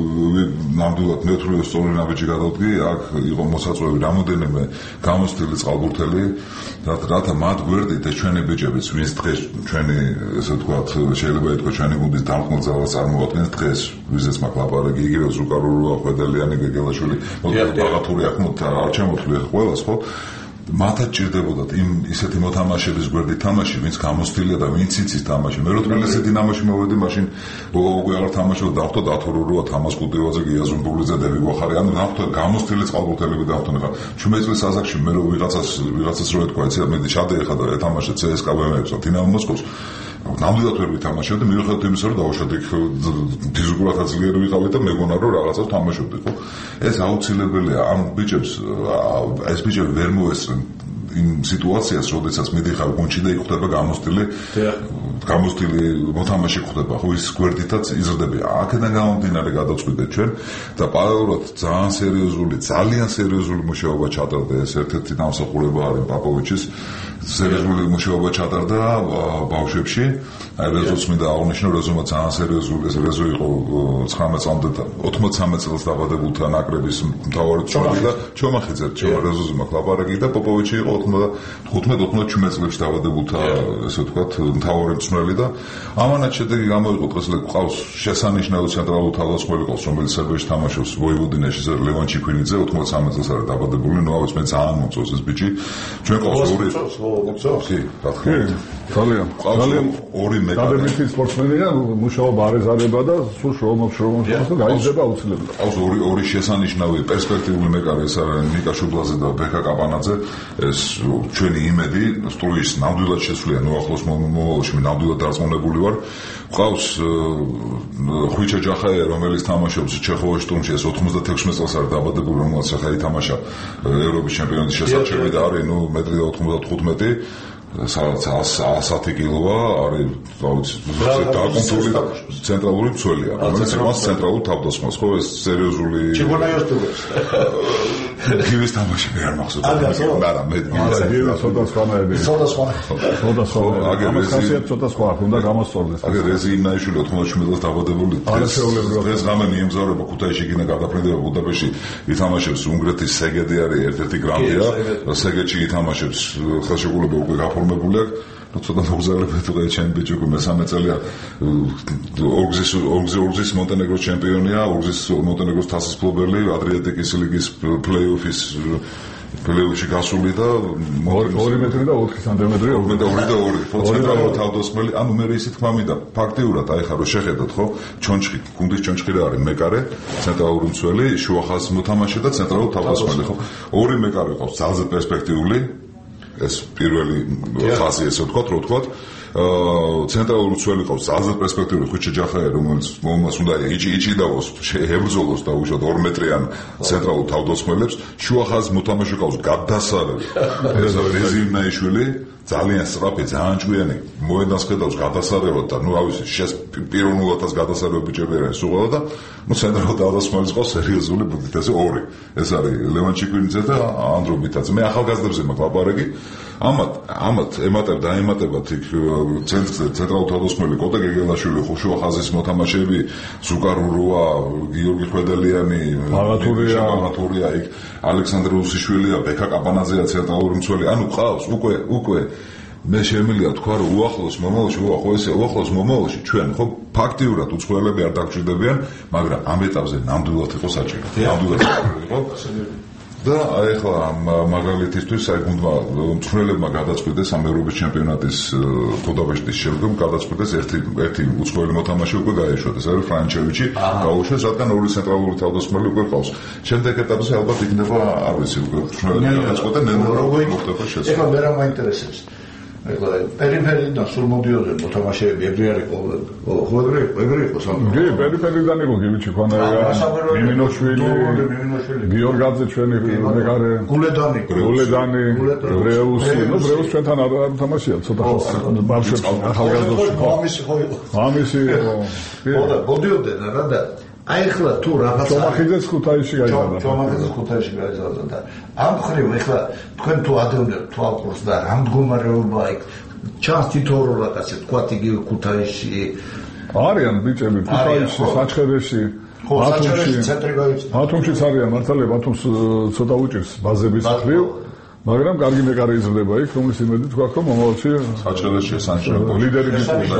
ნამდვილად ნეუთრალი სწორი ნაბიჯი გადავდგი, აქ იყო მოსაწვევი რამოდენიმე გამოცდილი წყალბურთელი, რათა მათ გვერდით ეს ჩვენი ბიჭებიც, ვინც დღეს ჩვენი, ესე ვთქვათ, შეიძლება ითქვას ჩვენი გუნდის დამხმელ ძალას წარმოადგენს დღეს, ვიზეც მაქვს ლაპარაკი, იგივე ზუკარულოა, ხვედელიანი, გეგელაშვილი, ბაღათური აქ არ ჩემოთვლი ყველას, ხო? მათაც ჭირდებოდათ იმ ისეთი მოთამაშების გვერდით თამაში, ვინც გამოცდილია და ვინც იცის თამაში. მე რო თბილისში დინამოში მოვედი, მაშინ უკვე აღარ თამაშობდა, დავხვდა დათორუროა, თამას კუტევაძე, გიაზუმბულიძე, დევი გოხარი, ანუ დავხვდა გამოცდილი წყალბურთელები დავხვდნენ. ხა შვიდ წლის ასაკში მე რო ვიღაცას ვიღაცას რო ეთქვა, იცი, მე ჩადეეხა და ეთამაშა ცე ეს კა ბ ემ-ს, დინამო მოსკოვს. ნამდვილად ვერ ვითამაშებდი, მიუხედავად იმისა, რომ დავუშვათ იქ ფიზიკურად აძლიერე ვიყავი და მეგონა რომ რაღაცას თამაშობდი, ხო? ეს აუცილებელია ამ ბიჭებს, ეს ბიჭები ვერ მოესწრენ იმ სიტუაციას, როდესაც მიდიხარ გუნდში და იქ ხდება გამოცდილი გამოცდილი მოთამაშე ხდება, ხო, ის გვერდითაც იზრდება. აქედან გამომდინარე გადავწყვიტეთ ჩვენ და პარალელურად ძალიან სერიოზული, ძალიან სერიოზული მუშაობა ჩატარდა. ეს ერთ-ერთი დამსახურება არის პაპოვიჩის სერიოზული მუშაობა ჩატარდა ბავშვებში. აი რეზოც მინდა აღნიშნო, რეზომა ძალიან სერიოზული, ეს რეზო იყო ცხრამეტ წლამდე და ოთხმოცდამეტ წელს დაბადებულთა ნაკრების მთავარი წევრი და ჩომახიძე, რეზოზე მაქვს ლაპარაკი და პოპოვიჩი იყო თხუთმეტ ოცდაშვიდ წლებში დაბადებულთა, ესე ვთქვათ, მთავარი მწვრთნელი და ამანაც შედეგი გამოიყო. დღეს ყავს შესანიშნავი ცენტრალური თავდამსხმელი ყავს, რომელიც სერბეთში თამაშობს ვოევოდინაში, ლევან ჩიქვინიძე, ოთხმოცდამეტ წელს არის დაბადებული, ნუ ავიც მე ძალიან მომწონს ეს ბიჭი. ჩვენ ყავს ორი. კი, რა თქმა უნდა. ძალიან ძალიან ორი მეკარე დადებითი სპორტსმენია, მუშაობა არ ეზარება და სულ შრომობს შრომობს და გაიზრდება აუცილებლად. ყავს ორი ორი შესანიშნავი პერსპექტიული მეკარე, ეს არის ნიკა შუბლაძე და ბექა კაპანაძე. ეს ჩვენი იმედი სტრუის ნამდვილად შეცვლია, ნუ ახლოს მომავალში ნამდვილად დარწმუნებული ვარ. ყავს ხვიჩა ჯახაია, რომელიც თამაშობს ჩეხოვის შტურმში, ეს ოთხმოცდათექვსმეტ წელს არის დაბადებული, რომელიც ახლა ითამაშა ევროპის ჩემპიონატის შესარჩევი და არის ნუ მეტრი და ოთხმოცდათხუთმეტი სადაც ასათი კილოა, არის დაკუნთული ცენტრალური მცველია, რომელიც იმას ცენტრალურ თავდასხმას, ხო, ეს სერიოზული ჩიგონაიოსტურებს გივის თამაშები არ მახსოვს. არა, მე გივის ცოტა სხვანაირია. ცოტა სხვა. ცოტა სხვა. აგერ ხასიათი ცოტა სხვა, უნდა გამოსწორდეს. აგერ რეზი იმნაიშვილი ოთხმოცდაშვიდ წელს დაბადებული. დღეს ღამე მიემგზავრება ქუთაისში გინა გადაფრენდება ბუდაპეშტში, ითამაშებს უნგრეთის სეგედი არის ერთ-ერთი გრანდია, სეგედში ითამაშებს ხელშეკრულება უკვე გაფორმებული აქვს. ну ცოტა მოგზაურები თუ გაიჩენ ბიჭი უკვე მესამე წელია ორგზის ორგზის მონტენეგროს ჩემპიონია, ორგზის მონტენეგროს თასის მფლობელი, ადრიატიკის ლიგის პლეი-ოფის პლეი-ოფში გასული და ორი მეტრი და ოთხი სანტიმეტრი, ორი და ორი და ორი. ცენტრალური თავდასხმელი, ანუ მე ისე თქვა მინდა, ფაქტიურად აი ხა რო შეხედოთ, ხო? ჩონჩხი, გუნდის ჩონჩხი რა არის? მეკარე, ცენტრალური მცველი, შუახაზის მოთამაშე და ცენტრალური თავდასხმელი, ხო? ორი მეკარე ყავს, ძალზე პერსპექტიული ეს პირველი ხაზი ესე ვთქვათ, რო ვთქვათ, აა ცენტრალური მცველი ყავს ძალზე პერსპექტიული ხვიჩა ჯახაია, რომელიც მომას უნდა იჭი იჭიდაოს, ებრძოლოს და უშუალოდ ორ მეტრიან ცენტრალურ თავდასხმელებს, შუა ხაზის მოთამაშე ყავს გადასარევი. ეს რეზი იმნაიშვილი ძალიან სწრაფი, ძალიან ჭკვიანი, მოედანს ხედავს გადასარევად და ნუ ავისი შეს პიროვნულადაც გადასარევები ჭერდა სუღალა და ნუ ცენტრალურ თავდასხმელს ყავს სერიოზული ბუდით, ესე ორი. ეს არის ლევან ჩიკვინიძე და ანდრო ბითაძე. მე ახალგაზრდებზე მაქვს ლაპარაკი. ამათ ამათ ემატებ და ემატებათ იქ ცენტრზე ცენტრალურ თავდასხმელი კოტე გეგელაშვილი, ხუშუა ხაზის მოთამაშეები, ზუკარუროა, გიორგი ხვედელიანი, ბაღათურია, ბაღათურია იქ, ალექსანდრე უსიშვილია, ბექა კაპანაძეა ცენტრალური მცველი. ანუ ყავს უკვე უკვე მე შემიძლია თქვა რომ უახლოს მომავალში, უახლო ესე უახლოს მომავალში ჩვენ ხო ფაქტიურად უცხოელები არ დაგჭირდებიან, მაგრამ ამ ეტაპზე ნამდვილად იყო საჭირო. ნამდვილად იყო. და აი ახლა მაგალითისთვის აი გუნდმა მწვრთნელებმა გადაწყვიტეს ამ ევროპის ჩემპიონატის ბუდაპეშტის შემდგომ გადაწყვიტეს ერთი ერთი უცხოელი მოთამაშე უკვე გაეშვათ, ეს არის ფრანჩევიჩი, გაუშვეს, რადგან ორი ცენტრალური თავდასხმელი უკვე ყავს. შემდეგ ეტაპზე ალბათ იქნება არ ვიცი უკვე მწვრთნელები გადაწყვეტენ როგორ მოხდება შეცვლა. ეხლა მე რა მაინტერესებს ეხლა პერიფერიდან სულ მოდიოდნენ მოთამაშეები, ეგრე არის ყოველ ხო ეგრე ეგრე იყო სამყარო. კი, პერიფერიდან იყო გივიჩი ქონაა. მინოშვილი, გიორგაძე ჩვენი მეკარე, გულედანი, გულედანი, ბრეუსი, ნუ ბრეუს ჩვენთან არ თამაშია, ცოტა ბავშვებს ახალგაზრდებში. ამისი ხო იყო. ამისი იყო. ხო და მოდიოდნენ რა და აი ახლა თუ რაღაც ჩომახიძეც ხუთაისში გაიზარდა. ჩომახიძეც ხუთაისში გაიზარდა და ამ ხრივ ახლა თქვენ თუ ადევნებთ თვალყურს და რა მდგომარეობა იქ ჩანს თითოეულ რაღაცა თქვა იგივე ქუთაისში არიან ბიჭები ქუთაისში, საჩხერეში, ბათუმში, ცენტრი გაიწ. ბათუმშიც არიან მართალია, ბათუმს ცოტა უჭირს ბაზების ხრივ, მაგრამ კარგი მეკარე იზრდება იქ, რომლის იმედი თქვა რომ მომავალში საჩხერეში სანჩერე ლიდერი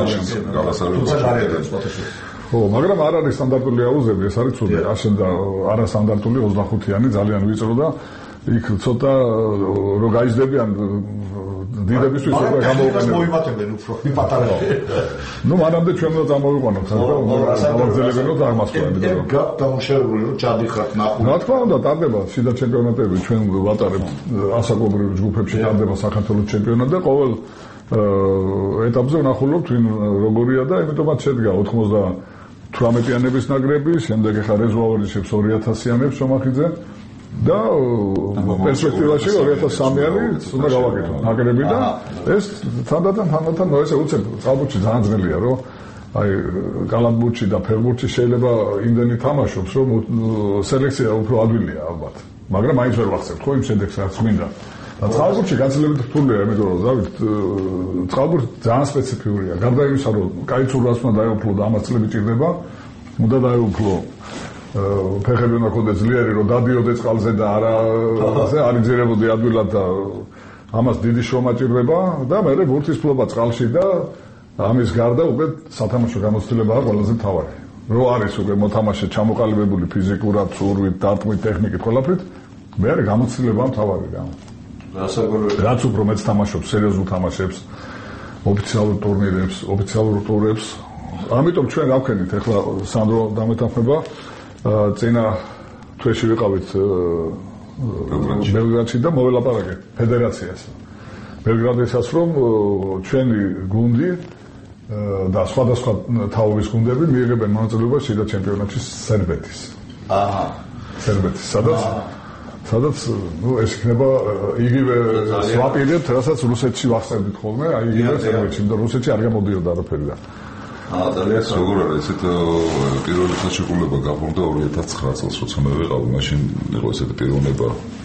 ხო, მაგრამ არ არის სტანდარტული აუზები, ეს არის ცუდი. აშენ და არასტანდარტული ოცდახუთიანი ძალიან ვიწრო და იქ ცოტა რო გაიზრდებიან დიდებისთვის უკვე გამოუყენებენ. მოიმატებენ უფრო პატარები. ნუ მანამდე ჩვენ უნდა წამოვიყვანოთ, ხა და გავაგზავნებინოთ აღმასრულებად. ეგ გადამუშავებული რომ ჩადიხართ ნახულობ. რა თქმა უნდა, ტარდება შიდა ჩემპიონატები, ჩვენ ვატარებთ ასაკობრივ ჯგუფებში ტარდება საქართველოს ჩემპიონატი და ყოველ ეტაპზე ვნახულობთ ვინ როგორია და იმიტომაც შედგა ოთხმოცდათვრამეტიანების ნაკრები, შემდეგ ახლა რეზერვატორებს ორი ათასიანებს შომახიძე და პერსპექტივაში ორი ათას სამიანი უნდა გავაკეთო ნაკრები და ეს თანდათან თანდათან ნუ ესე უცებ წყალბურთში ძალიან ძნელია რომ აი კალათბურთში და ფეხბურთში შეიძლება იმდენი თამაშობს რომ სელექცია უფრო ადვილია ალბათ, მაგრამ მაინც ვერ ვახსენებ ხო იმ შედეგს რაც მინდა. და წყალბურთში გაცილებით რთულია, იმიტომ რომ დავით წყალბურთი ძალიან სპეციფიურია. გარდა იმისა, რომ კაი ცურვას უნდა დაეუფლო და ამას წლები ჭირდება, უნდა დაეუფლო ფეხები უნდა ქონდეს ძლიერი, რომ დადიოდე წყალზე და არა ასე არ იძერებოდი ადვილად და ამას დიდი შრომა ჭირდება და მე ბურთის ფლობა წყალში და ამის გარდა უკვე სათამაშო გამოცდილებაა ყველაზე მთავარი. რო არის უკვე მოთამაშე ჩამოყალიბებული ფიზიკურად, ცურვით, დარტყმით, ტექნიკით, ყველაფრით, მე არის გამოცდილება მთავარი რა. რაც უფრო მეც თამაშობს სერიოზულ თამაშებს ოფიციალურ ტურნირებს, ოფიციალურ ტურებს. ამიტომ ჩვენ გავქენით ახლა სანდრო დამეთანხმება წინა თვეში ვიყავით ბელგრადში და მოველაპარაკეთ ფედერაციას. ბელგრადისას რომ ჩვენი გუნდი და სხვადასხვა თაობის გუნდები მიიღებენ მონაწილეობას შიდა ჩემპიონატში სერბეთის. აჰა. სერბეთის, სადაც სადაც ნუ ეს იქნება იგივე სვაპირებთ, რასაც რუსეთში ვახსენებთ ხოლმე, აი იგივე სერბეთში, და რუსეთში არ გამოდიოდა არაფერი და აა ძალიან როგორ არის ესეთ პირველი ხელშეკრულება გაფორმდა ორი ათას ცხრა წელს, როცა მე ვიყავი, მაშინ იყო ესეთი პიროვნება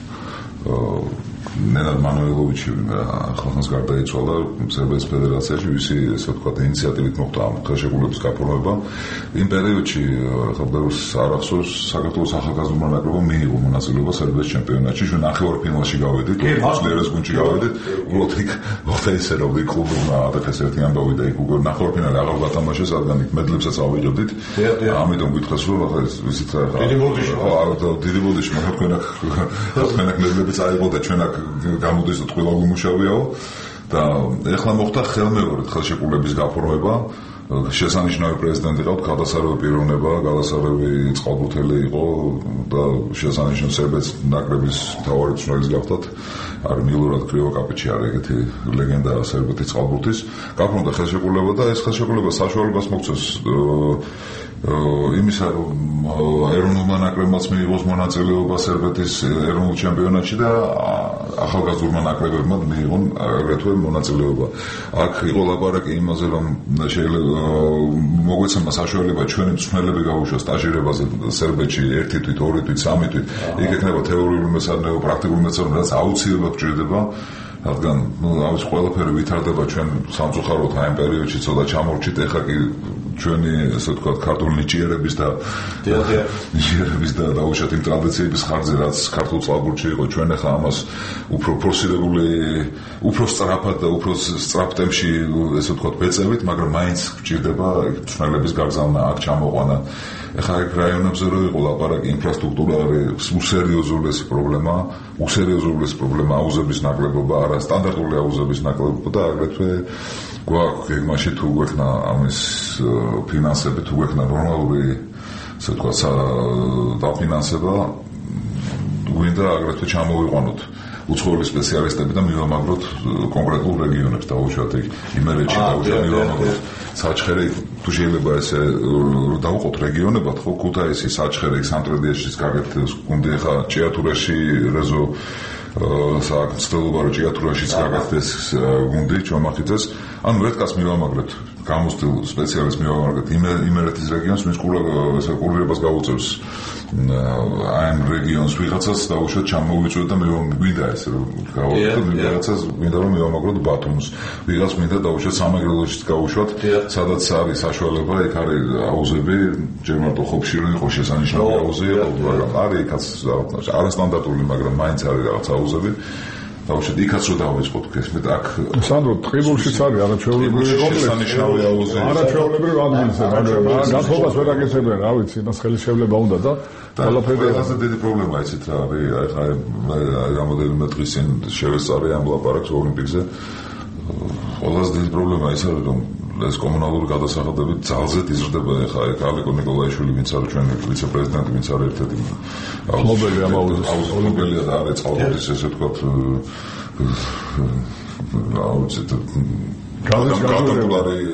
ნენად მანუელოვიჩი ხალხს გარდაიცვალა სერბეთის ფედერაციაში, ვისი ესე ვთქვათ ინიციატივით მოხდა ამ ხელშეკრულების გაფორმება. იმ პერიოდში ხალხს არ ახსოვს საქართველოს ახალგაზრდულმა ნაკრებმა მიიღო მონაწილეობა სერბეთის ჩემპიონატში, ჩვენ ნახევარფინალში გავედით, ძლიერეს გუნდში გავედით, უბრალოდ იქ მოხდა ისე რომ იქ კლუბმა ათას ერთი ამბავი და იქ უკვე ნახევარფინალი აღარ გათამაშეს, რადგან იქ მედლებსაც ავიღებდით. ამიტომ გითხრას რომ ახლა ისიც ახლა დიდი ბოდიში, ხო, დიდი ბოდიში, მაგრამ თქვენ აქ თქვენ აქ მედლებიც აიღო და ჩვენ აქ გამოდის და ყველა გუმუშავეაო და ეხლა მოხდა ხელმეორედ ხელშეკრულების გაფორმება. შესანიშნავი პრეზიდენტი ყავთ, გადასარევი პიროვნება, გადასარევი წყალბურთელი იყო და შესანიშნავი სერბეთის ნაკრების მთავარი მწვრთნელის გახდათ. არის მილორად კრივოკაპიჩი არის ეგეთი ლეგენდა სერბეთის წყალბურთის. გაფორმდა ხელშეკრულება და ეს ხელშეკრულება საშუალებას მოგცეს იმისა რომ ეროვნულმა ნაკრებმაც მიიღოს მონაწილეობა სერბეთის ეროვნულ ჩემპიონატში და ახალგაზრდულმა ნაკრებებმა მიიღონ აგრეთვე მონაწილეობა. აქ იყო ლაპარაკი იმაზე რომ შეიძლება მოგვეცემა საშუალება ჩვენი მწვრთნელები გავუშვათ სტაჟირებაზე სერბეთში ერთი თვით, ორი თვით, სამი თვით. იქ ექნება თეორიული მეცადინეობა, პრაქტიკული მეცადინეობა, რაც აუცილებლად გჭირდება. რადგან ამის ყველაფერი ვითარდება ჩვენ სამწუხაროდ აი ამ პერიოდში ცოტა ჩამორჩით, ეხლა კი ჩვენი ესე ვთქვათ ქართული ნიჭიერების და ნიჭიერების და დაუშვათ იმ ტრადიციების ხარჯზე, რაც ქართულ წყალბურთში იყო, ჩვენ ახლა ამას უფრო ფორსირებული, უფრო სწრაფად და უფრო სწრაფ ტემპში ესე ვთქვათ ვეწევით, მაგრამ მაინც გჭირდება მწვრთნელების გაგზავნა, აქ ჩამოყვანა. ეხლა ეგ რაიონებზე რო იყო ლაპარაკი, ინფრასტრუქტურა არის უსერიოზულესი პრობლემა, უსერიოზულესი პრობლემა აუზების ნაკლებობა, არა სტანდარტული აუზების ნაკლებობა და აგრეთვე გვაქვს გეგმაში თუ გვექნა ამის ფინანსები, თუ გვექნა ნორმალური ასე ვთქვათ დაფინანსება, გვინდა აგრეთვე ჩამოვიყვანოთ უცხოელი სპეციალისტები და მივამაგროთ კონკრეტულ რეგიონებს, დაუშვათ იქ იმერეთში, დაუშვათ მივამაგროთ საჩხერე, თუ შეიძლება ესე დავუყოთ რეგიონებად, ხო, ქუთაისი, საჩხერე, სამტრედიაში გაგეთ გუნდი ახლა ჭიათურაში რეზო საქმეწლობა რო ჭიათურაშიც გაგახდეს გუნდი ჩომახიძეს, ანუ ერთ კაც მივამაგრეთ გამოსtildeულ სპეციალისტს მივამაგრეთ იმერეთის რეგიონს, ვინც ესე კურირებას გაუწევს აი ამ რეგიონს ვიღაცას დაუშვათ ჩამოვიწვევთ და მივიდა ესე რომ გავაკეთოთ ვიღაცას მინდა რომ მივამაგროთ ბათუმს, ვიღაც მინდა დაუშვათ სამეგრელოშიც გავუშვათ, სადაც არის საშუალება, იქ არის აუზები, ჯერ მარტო ხობში რო იყო შესანიშნავი აუზი, მაგრამ არის იქაც არასტანდარტული, მაგრამ მაინც არის რაღაც აუზები. დაუშვათ იქაც რო დავიწყოთ გესმით აქ სანდრო ტყიბულშიც არის არაჩვეულებრივი კომპლექსი არაჩვეულებრივი ადგილზე, მაგრამ გათხოვებას ვერ აკეთებენ, რა ვიცი, იმას ხელი შევლება უნდა და ყველაფერი ყველაზე დიდი პრობლემა იცით რა არის, ახლა რამოდენიმე დღის წინ შევესწარი ამ ლაპარაკს ოლიმპიკზე. ყველაზე დიდი პრობლემა ის არის რომ ეს კომუნალური გადასახადები ძალზედ იზრდება. ახლა ალეკო ნიკოლაიშვილი, ვინც არის ჩვენი ვიცე-პრეზიდენტი, ვინც არის ერთ-ერთი მფლობელი ამ ოლიმპიადაზე და არის წყალბურთის ესე ვთქვათ აუცით გადამყარი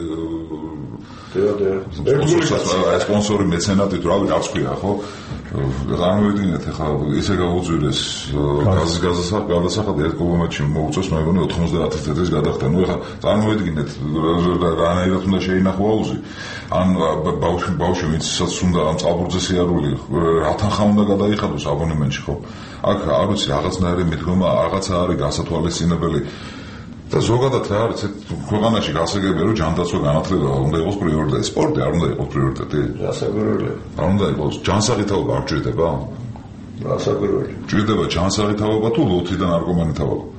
სპონსორი მეცენატი თუ რავი რაც ქვია, ხო? განვედინეთ ახლა ისე გაუძვირეს გაზის გადასახადი ერთ კუბომეტრში მოუწევს მე მგონი ოთხმოცდაათი წელს გადახდა. ნუ ახლა წარმოედგინეთ რანაირად უნდა შეინახო აუზი. ან ბავშვი ბავშვი ვინცაც უნდა ამ წყალბურთზე სიარული რა თანხა უნდა გადაიხადოს აბონემენტში, ხო? აქ არ ვიცი რაღაცნაირი მიდგომა, რაღაცა არის გასათვალისწინებელი. და ზოგადად რა არის ქვეყანაში გასაგებია რომ ჯანდაცვა განათლება უნდა იყოს პრიორიტეტი, სპორტი არ უნდა იყოს პრიორიტეტი. რასაკვირველია. არ უნდა იყოს ჯანსაღი-თაობა არ ჭირდება? რასაკვირველია. ჭირდება ჯანსაღი-თაობა თუ ლოთი და ნარკომანი-თაობა?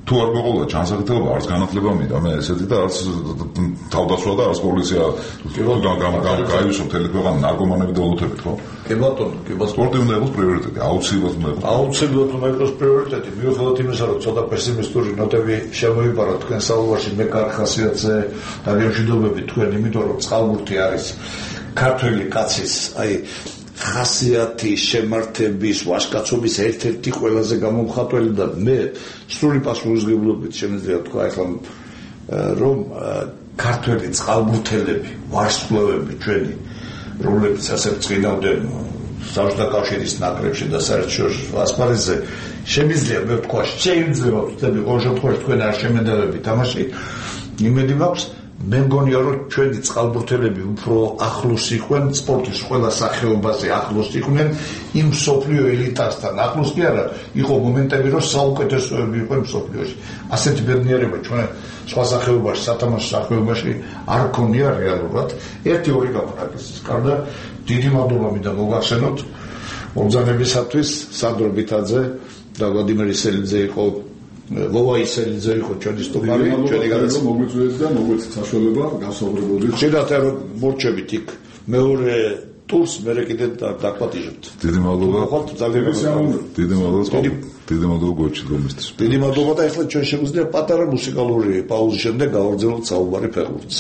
თუ არ მეყოლა ჩანსაკუთრება არც განათლება მინდა მე ესეთი და არც თავდაცვა და არც პოლიცია გაივისო მთელი ქვეყანა ნარკომანები და ოლუთებით ხო? კი ბატონო, კი ბატონო. სპორტი უნდა იყოს პრიორიტეტი, აუცილებლად უნდა იყოს. აუცილებლად უნდა იყოს პრიორიტეტი. მიუხედავად იმისა, რომ ცოტა პესიმისტური ნოტები შემოიბარა თქვენ საუბარში, მე კარგ ხასიათზე დაგემშვიდობები თქვენ, იმიტომ რომ წყალბურთი არის ქართველი კაცის, აი ხასიათი, შემართების, ვაჟკაცობის ერთ-ერთი ყველაზე გამომხატველი და მე სრული პასუხისმგებლობით შემიძლია თქვა ახლა რომ ქართველი წყალბურთელები, ვარსკვლავები ჩვენი, რომლებიც ასე წინავდნენ საბჭოთა კავშირის ნაკრებში და საერთაშორისო ასპარეზზე, შემიძლია მე ვთქვა, შეიძლება ვთქვი, ყოველ შემთხვევაში თქვენ არ შემედავებით თამაში, იმედი მაქვს მე მგონია რომ ჩვენი წყალბურთელები უფრო ახლოს იყვნენ სპორტის ყველა სახეობაზე ახლოს იყვნენ იმ სოფლიო ელიტასთან ახლოს კი არა იყო მომენტები რომ საუკეთესოები იყვნენ სოფლიოში ასეთი ბედნიერება ჩვენ სხვა სახეობაში სათამაშო სახეობაში არ ქონია რეალურად ერთი ორი გაფრაგის კარდა დიდი მადლობა მინდა მოგახსენოთ მომძანებისათვის სანდრო ბითაძე და ვლადიმერ ისელიძე იყო ლოვა ისელიძე იყო ჩვენი სტუმარი ჩვენი გადაცემა მოგვიწვიეთ და მოგვეცეთ საშუალება გავსაუბრებოდით შეიძლება რომ მორჩებით იქ მეორე ტურს მე კიდე დაკვატიჟებთ დიდი მადლობა ხოთ ძალიან დიდი მადლობა დიდი მადლობა გოჩილდომისთვის დიდი მადლობა და ახლა ჩვენ შეგვიძლია პატარა მუსიკალური პაუზის შემდეგ გავაგრძელოთ საუბარი ფეხბურთზე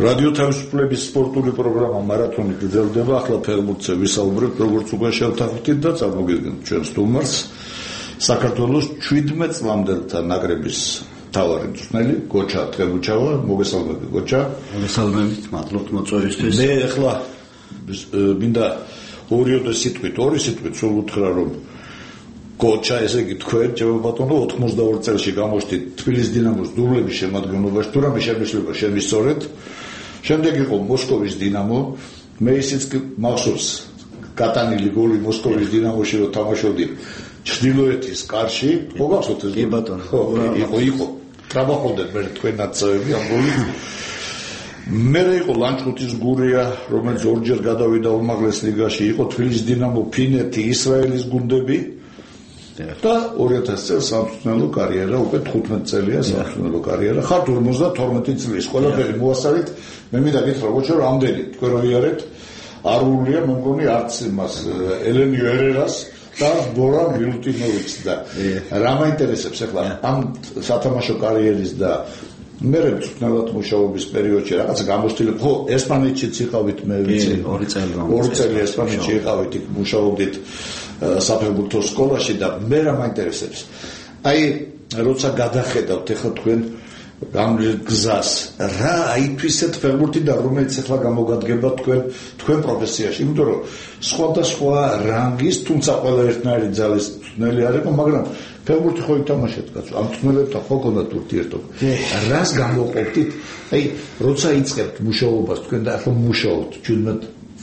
რადიო თავისუფლების სპორტული პროგრამა მარათონი გრძელდება. ახლა ფეხბურთზე ვისაუბრებთ, როგორც უკვე შევთანხმდით და წარმოგიდგენთ ჩვენ სტუმარს საქართველოს ჩვიდმეტ წლამდელთა ნაკრების თავარი მწვრთნელი გოჩა თხევუჩავა. მოგესალმებით გოჩა. მოგესალმებით, მადლობთ მოწვევისთვის. მე ახლა მინდა ორიოდე სიტყვით, ორი სიტყვით სულ უთხრა რომ გოჩა, ესე იგი თქვენ ჩემო ბატონო ოთხმოცდაორი წელში გამოჩდით თბილისის დინამოს დუბლების შემადგენლობაში, თუ რამე შემეცლება შემისწორეთ. შემდეგ იყო მოსკოვის დინამო, მე ისიც მახსოვს გატანილი გოლი მოსკოვის დინამოში რომ თამაშობდი ჩრდილოეთის კარში, მოგახსოვთ ეს? კი ბატონო. ხო, იყო, იყო. ტრაბახობდნენ მე თქვენაც წევები ამ გოლით. მე იყო ლანჩხუთის გურია, რომელიც ორჯერ გადავიდა უმაღლეს ლიგაში, იყო თბილისის დინამო, ფინეთი, ისრაელის გუნდები. და ორი ათასი წელს სამწვრთნელო კარიერა, უკვე თხუთმეტ წელია სამწვრთნელო კარიერა. ხართ ორმოცდათორმეტი წლის, ყველაფერი მოასწარით. მე მინდა გითხრა გოჩა, რამდენი თქვენ რო იარეთ, არ უულია მე მგონი არც იმას ელენიო ერერას და ბორა მილუტინოვიჩს და რა მაინტერესებს ახლა ამ სათამაშო კარიერის და მე მწვრთნელად მუშაობის პერიოდში რაღაცა გამოსtildeები. ხო, ესპანეთშიც იყავით მე ვიცი. ორი წელი ორი წელი ესპანეთში იყავით, იქ მუშაობდით საფეხბურთო სკოლაში და მე რა მაინტერესებს. აი, როცა გადახედავთ ახლა თქვენ ამ გზას, რა აითვისეთ ფეხბურთი და რომელიც ახლა გამოგადგება თქვენ თქვენ პროფესიაში, იმიტომ რომ სხვადასხვა რანგის, თუმცა ყველა ერთნაირი ძალის მწვრთნელი არ იყო, მაგრამ ფეხბურთი ხო ითამაშეთ კაცო, ამ მწვრთნელებთან ხო გქონდათ ურთიერთობა. რას გამოყოფდით? აი, როცა იწყებთ მუშაობას თქვენ და ახლა მუშაობთ ჩვიდმეტ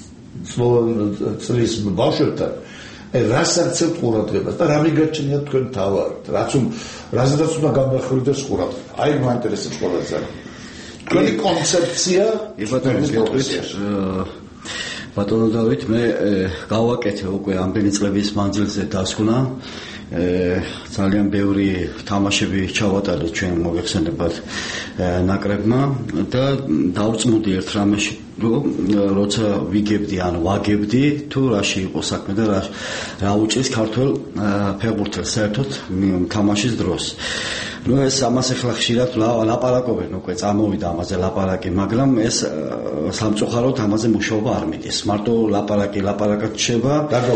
წლის ბავშვებთან, აი, რას არცევთ ყურადღებას და რა მიგაჩნიათ თქვენ თავად? რაც უმ რაზედაც უნდა გამახვილდეს ყურადღება. აი, მაინტერესებს ყველაზე ძალიან. თქვენი კონცეფცია ბატონო დავით, მე გავაკეთე უკვე ამდენი წლების მანძილზე დასკვნა. ძალიან ბევრი თამაშები ჩავატარეთ ჩვენ მოგეხსენებათ ნაკრებმა და დავწმუნდი ერთ რამეში, რომ როცა ვიგებდი ან ვაგებდი თუ რაში იყო საქმე და რა რა უჭირს ქართულ ფეხბურთელს საერთოდ თამაშის დროს. ნუ ეს ამას ახლა ხშირად ლაპარაკობენ, უკვე წამოვიდა ამაზე ლაპარაკი, მაგრამ ეს სამწუხაროდ ამაზე მუშაობა არ მიდის. მარტო ლაპარაკი ლაპარაკად რჩება,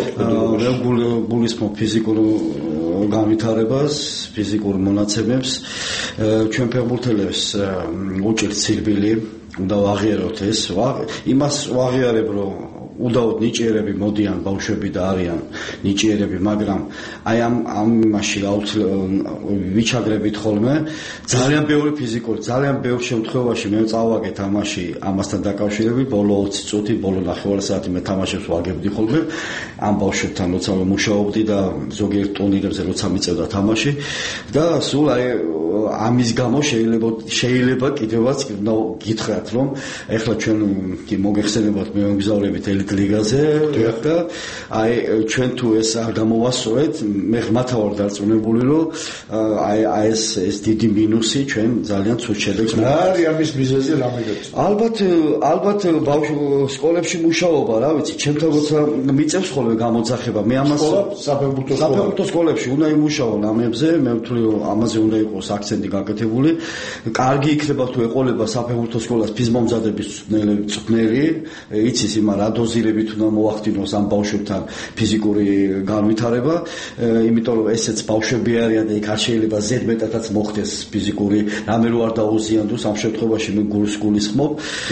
გულისხმობ ფიზიკურ განვითარებას, ფიზიკურ მონაცემებს, ჩვენ ფეხბურთელებს უჭირთ სირბილი, უნდა ვაღიაროთ ეს, იმას ვაღიარებ, რომ უდაოდ ნიჭიერები მოდიან ბავშვები და არიან ნიჭიერები, მაგრამ აი ამ ამ იმაში ვიჩაგრებით ხოლმე ძალიან ბევრი ფიზიკური, ძალიან ბევრ შემთხვევაში მე წავაგე თამაში ამასთან დაკავშირებით, ბოლო ოცი წუთი, ბოლო ნახევარი საათი მე თამაშებს ვაგებდი ხოლმე ამ ბავშვებთან, როცა მუშაობდი და ზოგიერთ ტურნირებზე როცა მიწევდა თამაში და სულ აი ამის გამო შეიძლება შეიძლება კიდევაც უნდა გითხრათ, რომ ეხლა ჩვენ კი მოგეხსენებათ მე ვგზავრებით ლიგაზე და აი ჩვენ თუ ეს არ გამოვასწორეთ, მე ღმათა ვარ დარწმუნებული, რომ აი აი ეს ეს დიდი მინუსი ჩვენ ძალიან ცუდ შედეგს რა არის ამის მიზეზი რა მეგობრებო? ალბათ ალბათ ბავშვ სკოლებში მუშაობა, რა ვიცი, ჩემთან როცა მიწევს ხოლმე გამოძახება, მე ამას საფეხბურთო საფეხბურთო სკოლებში უნდა იმუშაო ამებზე, მე ვთვლი რომ ამაზე უნდა იყოს აქცენტი გაკეთებული. კარგი იქნება თუ ეყოლება საფეხბურთო სკოლას ფიზმომზადების მწვრთნელი, იცის იმა რა დოზირებით უნდა მოახდინოს ამ ბავშვებთან ფიზიკური განვითარება, იმიტომ რომ ესეც ბავშვები არიან და იქ არ შეიძლება ზედმეტადაც მოხდეს ფიზიკური, რამე რო არ დაუზიანდოს, ამ შემთხვევაში მე გულს გულისხმობ.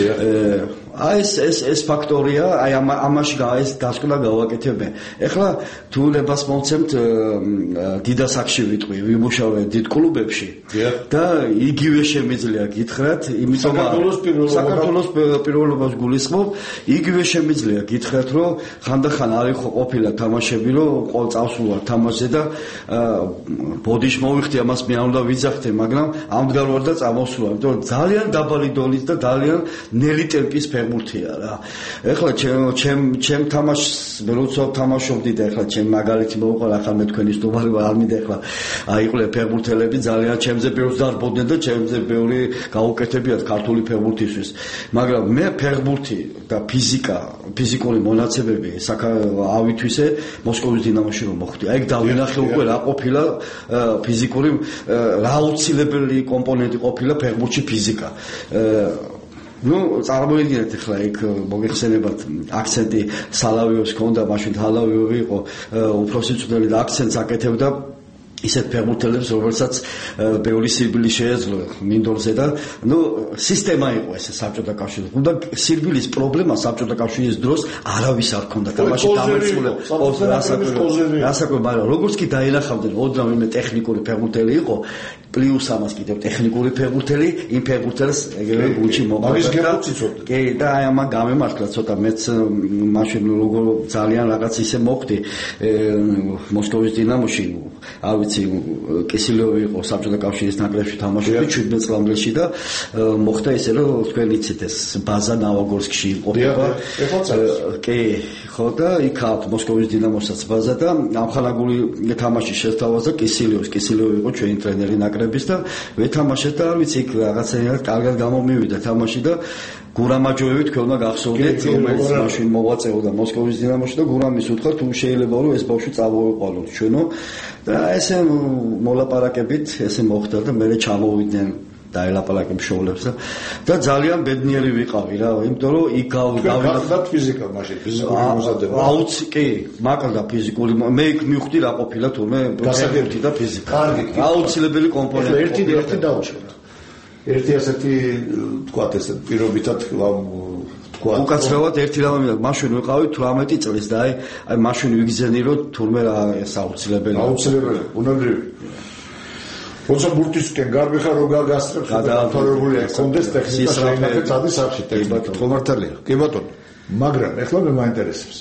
აი ეს ეს ეს ფაქტორია, აი ამ ამაში ეს დასკვნა გავაკეთებ. ეხლა თუ ლებას მოვცემთ დიდასაკში ვიტყვი, ვიმუშავე დიდ კლუბებში და იგივე შემიძლია გითხრათ, იმიტომ რომ საქართველოს პირველობას გულისხმობ, იგივე შემიძლია გითხრათ, რომ ხანდახან არ იყო ყოფილა თამაშები, რომ ყოველ წავსულა თამაშზე და ბოდიში მოვიხდი, ამას მე არ უნდა ვიძახდე, მაგრამ ამდღარ ვარ და წამოვსულა, იმიტომ რომ ძალიან დაბალი დონის და ძალიან ნელი ტემპის ფეხბურთია რა. ეხლა ჩემ ჩემ ჩემ თამაშს როცა თამაშობდი და ეხლა ჩემ მაგალითი მოვყვა, ახლა მე თქვენი სტუმარი არ მინდა ეხლა აიყვნენ ფეხბურთელები, ძალიან ჩემზე ბევრს დარბოდნენ და ჩემზე ბევრი გაუკეთებიათ ქართული ფეხბურთისთვის, მაგრამ მე ფეხბურთი და ფიზიკა, ფიზიკური მონაცემები ავითვისე მოსკოვის დინამოში რომ მოხვდი. აი დავინახე უკვე რა ყოფილა ფიზიკური რა აუცილებელი კომპონენტი ყოფილა ფეხბურთში ფიზიკა. ნუ წარმოიდგინეთ ახლა იქ მოგეხსენებათ აქცენტი სალავიოს ქონდა, მაშინ თალავიოვი იყო უფროსი მწვრთნელი და აქცენტს აკეთებდა ისეთ ფეხბურთელებს, რომელსაც ბევრი სირბილი შეეძლო მინდორზე და ნუ სისტემა იყო ეს საბჭოთა კავშირის. უნდა სირბილის პრობლემა საბჭოთა კავშირის დროს არავის არ ქონდა თამაში დამარცხულებს. რასაკვირველია, მაგრამ როგორც კი დაინახავდნენ ოდნავ იმე ტექნიკური ფეხბურთელი იყო, პლუს ამას კიდევ ტექნიკური ფეხბურთელი, იმ ფეხბურთელს ეგრევე გულში მოყავდა. კი, და აი ამან გამემართლა ცოტა მეც მაშინ როგორ ძალიან რაღაც ისე მოხდი მოსკოვის დინამოში, არ ვიცი, კისილოვი იყო საბჭოთა კავშირის ნაკრებში თამაშობდა შვიდმეტ წლამდელში და მოხდა ისე რომ თქვენ იცით ეს ბაზა ნავაგორსკში იმყოფება. კი, ხო და იქ მოსკოვის დინამოსაც ბაზა და ამხანაგური თამაში შეთავაზა კისილოვს. კისილოვი იყო ჩვენი ტრენერი ნაკრების და ვეთამაშეთ და არ ვიცი იქ რაღაცნაირად კარგად გამომივიდა თამაში და გურამაჯოევი თქვენმა გახსოვდეთ, რომელიც მაშინ მოვაწეოდა მოსკოვის დინამოში და გურამის უთხრა თუ შეიძლება რომ ეს ბავშვი წავოეყოლოთ ჩვენო და ესე მოლაპარაკებით ესე მოხდა და მე ჩამოვიდნენ დაელაპარაკე მშობლებს და და ძალიან ბედნიერი ვიყავი რა, იმიტომ რომ იქ გავიდათ ფიზიკა მაშინ ფიზიკური მომზადება. აუცი კი, მაყდა ფიზიკური მე იქ მივხვდი რა ყოფილა თურმე გასაგებია და ფიზიკა. კარგი, აუცილებელი კომპონენტი. ერთი ერთი დავუშვათ. ერთი ასეთი თქვათ ესე პირობითად თქვათ უკაცრავად ერთი რამე მაშინ ვიყავი თვრამეტი წლის და აი აი მაშინ ვიგზენი რომ თურმე რა ეს აუცილებელი. აუცილებელი, უნებრივი. როცა ბურთისკენ გარბიხარ რო გასწრებს გადაათვალებულია კონდეს ტექნიკა შეინახეთ ადის არქიტექტი ხომართალია. კი ბატონო, მაგრამ ეხლა მე მაინტერესებს.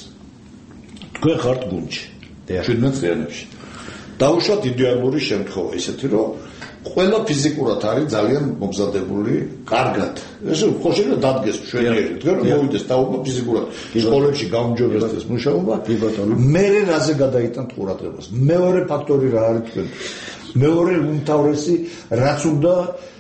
თქვენ ხართ გუნდში. შვიდმეტ წლიანებში. დაუშვათ იდეალური შემთხვევა ისეთი რომ ყველა ფიზიკურად არის ძალიან მომზადებული, კარგად. ეს ხო შეიძლება დადგეს მშვენიერი, თქვენ რომ მოვიდეს დაუბრუნდა ფიზიკურად. სკოლებში გაუმჯობესდეს მუშაობა. კი ბატონო. მე რაზე გადაიტანთ ყურადღებას? მეორე ფაქტორი რა არის თქვენ? მეორე უმთავრესი რაც უნდა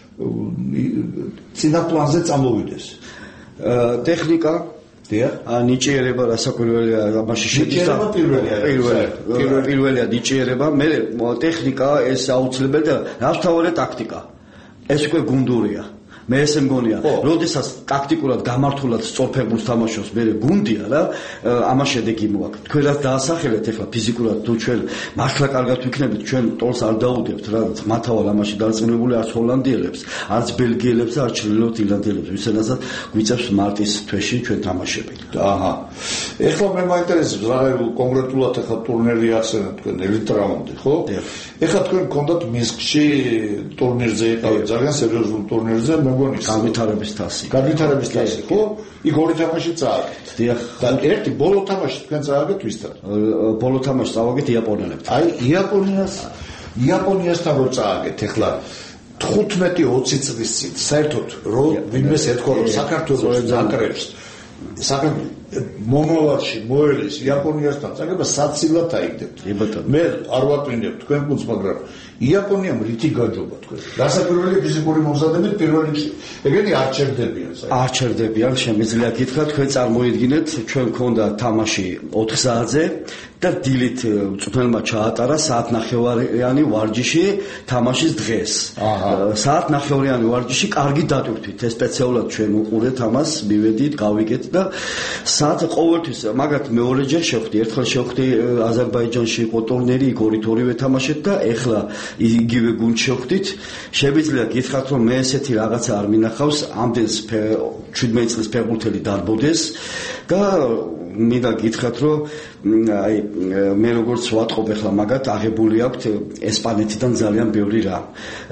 წინა პლანზე წამოვიდეს. ტექნიკა ნიჭიერება რასაკვირველია ამაში შედის და პირველია პირველია ნიჭიერება, მე ტექნიკა ეს აუცილებელი და რასთავარია ტაქტიკა. ეს უკვე გუნდურია. მე ესე მგონია, როდესაც ტაქტიკურად გამართულად სწორ ფეხბურთს თამაშობს მე გუნდია რა, ამას შედეგი მოაქვს. თქვენ რაც დაასახელეთ ახლა ფიზიკურად თუ ჩვენ მართლა კარგად ვიქნებით, ჩვენ ტოლს არ დაუდებთ რა, მათავალ ამაში დარწმუნებული არც ჰოლანდიელებს, არც ბელგიელებს და არც ჩრდილოეთ ირლანდიელებს, ვისენასაც გვიწევს მარტის თვეში ჩვენ თამაშები. აჰა. ეხლა მე მაინტერესებს რა კონკრეტულად ახლა ტურნირი ახსენეთ თქვენ ელიტ რაუნდი, ხო? ეხლა თქვენ გქონდათ მინსკში ტურნირზე იყავით, ძალიან სერიოზულ ტურნირზე განვითარების თასი. განვითარების თასი, ხო? იქ ორი თამაში წააგეთ. დიახ. და ერთი ბოლო თამაში თქვენ წააგეთ ვისთან? ბოლო თამაში წავაგეთ იაპონელებთან. აი, იაპონიას იაპონიასთან რო წააგეთ, ახლა თხუთმეტი ოცი წლის წინ საერთოდ რო ვინმეს ეთქვა რომ საქართველოს ნაკრებს საქართველოს მომავალში მოელის იაპონიასთან წაგება საცილად აიგდებთ. მე არ ვატვინებ თქვენ გუნდს, მაგრამ იაპონიამ რითი გაჯობა თქვენ? გასაკვირველი ფიზიკური მომზადებით პირველ რიგში. ეგენი არ ჩერდებიან საერთოდ. არ ჩერდებიან, შემიძლია გითხრათ, თქვენ წარმოიდგინეთ, ჩვენ გქონდა თამაში ოთხ საათზე და დილით მწვრთნელმა ჩაატარა საათ ნახევარიანი ვარჯიში თამაშის დღეს. საათ ნახევარიანი ვარჯიში კარგი დატვირთვით. ეს სპეციალურად ჩვენ უყურეთ ამას, მივედით, გავიგეთ და საათ ყოველთვის, მაგათ მეორეჯერ შევხვდი, ერთხელ შევხვდი აზერბაიჯანში იყო ტურნირი, იქ ორით ორივე თამაშეთ და ეხლა იგივე გუნდში შევხვდით. შეგვიძლია გითხრათ, რომ მე ესეთი რაღაცა არ მინახავს, ამდენს შვიდმეტ წლის ფეხბურთელი დარბოდეს და მინდა გითხრათ, რომ აი მე როგორც ვატყობ ახლა მაგათ აღებული აქვს ესპანეთიდან ძალიან ბევრი რამ.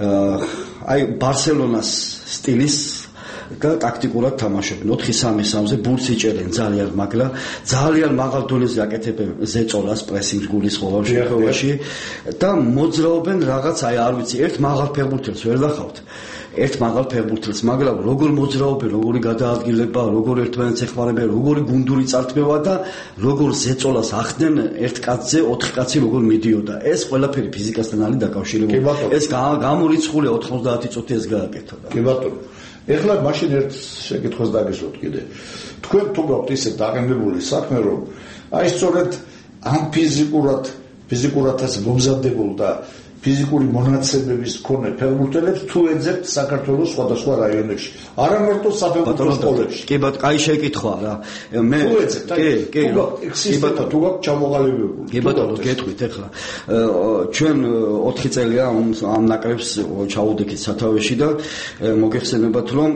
აი ბარსელონას სტილის და ტაქტიკურად თამაშობენ. ოთხი სამი სამზე ბურთს იჭერენ ძალიან, მაგრამ ძალიან მაღალ დონეზე აკეთებენ ზეწოლას, პრესინგ გულის ყოველ შემთხვევაში და მოძრაობენ რაღაც, აი არ ვიცი, ერთ მაღალ ფეხბურთელს ვერ დახავთ. ერთ მაღალ ფეხბურთელს, მაგრამ როგორ მოძრაობენ, როგორი გადაადგილება, როგორ ერთმანეთს ეხმარებენ, როგორი გუნდური წარქმევა და როგორ ზეწოლას ახდენ ერთ კაცზე, ოთხი კაცი როგორ მიდიოდა. ეს ყველაფერი ფიზიკასთან არის დაკავშირებული. ეს გამორიცხულია ოთხმოცდაათი წუთი ეს გააკეთა. კი ბატონო. ეხლა მაშინ ერთ შეკითხვას დაგესვათ კიდე. თქვენ თუ გაქვთ ისე დაყენებული საქმე, რომ აი სწორედ ამ ფიზიკურად ფიზიკურადაც მომზადებულ და ფიზიკური მონაცემების მქონე ფეხბურთელებს თუ ეძებთ საქართველოს სხვადასხვა რაიონებში. არა მარტო საფეხბურთო სკოლებში. კი ბატონო, კაი შეკითხვა რა. მე თუ ეძებთ, კი, კი, კი ბატონო, თუ გაქვს ჩამოყალიბებული. კი ბატონო, გეტყვით ახლა. ჩვენ ოთხი წელია ამ ნაკრებს ჩაუდექით სათავეში და მოგეხსენებათ რომ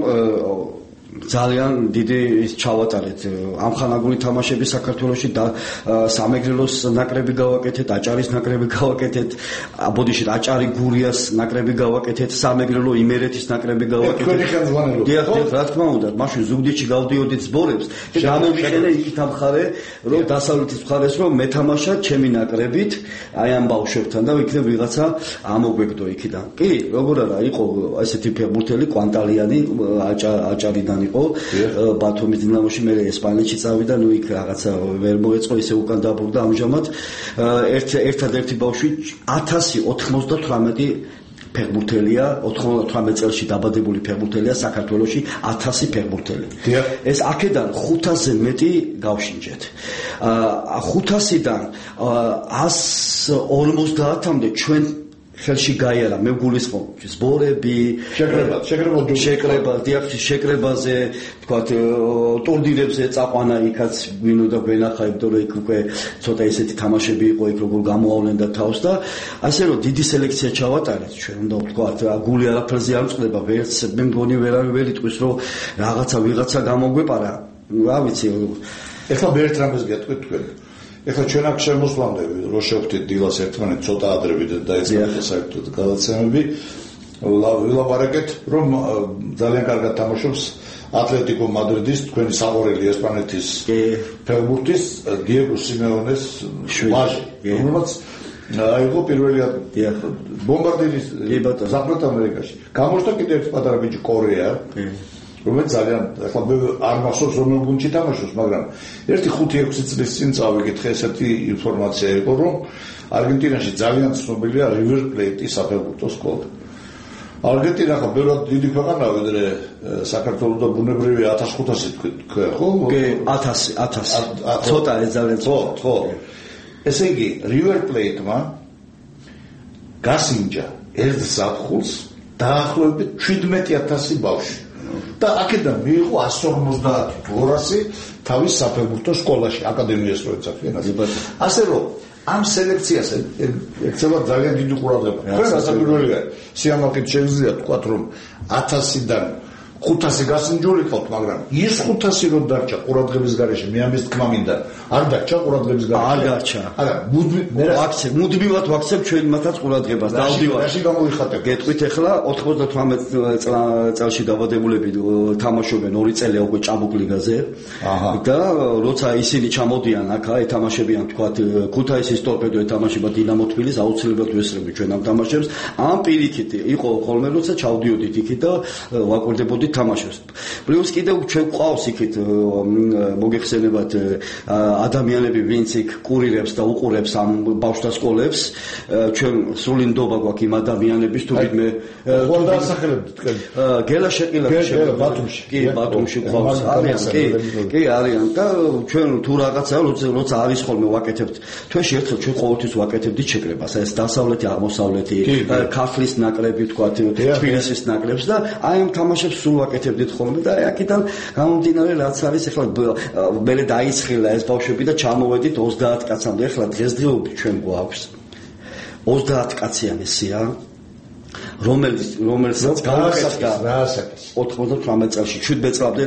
ძალიან დიდი ჩავატარეთ ამხანაგური თამაშები საქართველოში და სამეგრელოს ნაკრები გავაკეთეთ, აჭარის ნაკრები გავაკეთეთ, ბოდიში აჭარი გურიას ნაკრები გავაკეთეთ, სამეგრელო იმერეთის ნაკრები გავაკეთეთ. დიახ, რა თქმა უნდა, მაშინ ზუგდიდში გავდიოდით სბორებს და გამოვიყენე იქით ამ მხარე, რომ დასავლეთის მხარეს რომ მეთამაშა ჩემი ნაკრებით, აი ამ ბავშვებთან და იქნებ ვიღაცა ამოგვეკდო იქიდან. კი, როგორ არა, იყო ესეთი ფეხბურთელი კვანტალიანი აჭარიდან იყო ბათუმის დინამოში, მე ესპანეთში წავიდა, ნუ იქ რაღაცა ვერ მოეწყო, ისე უკან დაბრუნდა. ამჟამად ერთ ერთადერთი ბავშვი ათასი ოთხმოცდათვრამეტი ფეხბურთელია, ოთხმოცდათვრამეტ წელში დაბადებული ფეხბურთელია საქართველოში, ათასი ფეხბურთელი. ეს აქედან ხუთასზე მეტი გავშინჯეთ. ხუთასიდან ასს ორმოცდაათამდე ჩვენ ხელში გაიარა, მე გულისხმობ სბორები, შეკრება, შეკრება, შეკრება, დიახ, შეკრებაზე, თქვათ, ტურნირებზე წაყვანა იქაც ვინ უნდა გვენახაებდო, რომ იქ უკვე ცოტა ისეთი თამაშები იყო, იქ როგორ გამოავლენ და თავს და ასე რომ დიდი სელექცია ჩავატარეთ ჩვენ, უნდა ვთქვათ, გული არაფერზე არ წყდება, ვერც მე მგონი ვერავინ ვერ იტყვის, რომ რაღაცა ვიღაცა გამოგვეპარა, რა ვიცი. ეხლა მე ერთ რამეს გეტყვით თქვენ. ეხლა ჩვენ აქ შემოსვლამდე რო შევხვდით დილას ერთმანეთს ცოტა ადრე დაიწყეთ საერთოდ გადაცემები, ვილაპარაკეთ რომ ძალიან კარგად თამაშობს ატლეტიკო მადრიდის თქვენი საყვარელი ესპანეთის ფეხბურთის დიეგო სიმეონეს ვაჟი, რომელმაც აიღო პირველი ბომბარდირის ზაფხულ ამერიკაში. გამოჩნდა კიდევ ერთი პატარა ბიჭი კორეა, რომელიც ძალიან ახლა მე არ მახსოვს რომელ გუნდში თამაშობს, მაგრამ ერთი ხუთი ექვსი წლის წინ წავიკითხე, ესეთი ინფორმაცია იყო, რომ არგენტინაში ძალიან ცნობილია River Plate-ის საფეხბურთო სკოლა. არგენტინა ხა ბევრად დიდი ქვეყანაა, ვიდრე საქართველო და ბუნებრივი ათას ხუთასი თქვენ, ხო? კი, ათასი, ათასი. ცოტა ეს ძალიან ხო, ხო. ესე იგი, River Plate-მა გასინჯა ერთ ზაფხულს დაახლოებით შვიდმეტი ათასი ბავშვი. და აქედან მიიღო ასს ორმოცდაათი თუ ორასი თავის საფეხბურთო სკოლაში, აკადემიას რო ეცახიან. ასე რომ ამ სელექციას ექცევა ძალიან დიდი ყურადღება. ჩვენ სასაკვირველია, სიამაყით შეგიძლია თქვათ, რომ ათასიდან ხუთასი გასინჯული ყავთ, მაგრამ ის ხუთასი რო დარჩა ყურადღების გარეშე, მე ამის თქმა მინდა, არ დარჩა ყურადღების გარეშე. არ დარჩა. არა, მე ვაქცე, მუდმივად ვაქცებ ჩვენ მათაც ყურადღებას. დავდივარ. რაში გამოიხატებ? გეტყვით ახლა ოთხმოცდათვრამეტ წელში დაბადებულები თამაშობენ ორი წელი უკვე ჭაბუკ ლიგაზე. და როცა ისინი ჩამოდიან აქ, ეთამაშებიან თქვათ ქუთაისის ტორპედო ეთამაშება დინამო თბილისს, აუცილებლად ვესწრები ჩვენ ამ თამაშებს. ამ პირიქით იყო ხოლმე როცა ჩავდიოდით იქით და ვაკვირდებოდით თამაშებს. პლუს კიდევ ჩვენ ყავს იქით მოგეხსენებათ ადამიანები, ვინც იქ კურირებს და უყურებს ამ ბავშვთა სკოლებს. ჩვენ სრული ნდობა გვაქვს იმ ადამიანების, თუ ვიდმე ხო დასახელებთ თქვენ. გელა შეყილა შეყილა ბათუმში. კი, ბათუმში ყავს არიან, კი, კი არიან და ჩვენ თუ რაღაცა როცა არის ხოლმე ვაკეთებთ. თვეში ერთხელ ჩვენ ყოველთვის ვაკეთებდით შეკრებას, ეს დასავლეთი, აღმოსავლეთი, ქართლის ნაკრები, თქვათ, თბილისის ნაკრებს და აი ამ თამაშებს სულ ვაკეთებდით ხოლმე და აქედან გამომდინარე რაც არის ახლა მე დაიცხილა ეს ბავშვები და ჩამოვედით ოცდაათ კაცამდე. ახლა დღესდღეობით ჩვენ გვაქვს ოცდაათ კაციანი სია, რომელიც რომელსაც გავაკეთდა ოთხმოცდათვრამეტ წელში შვიდმეტ წლამდე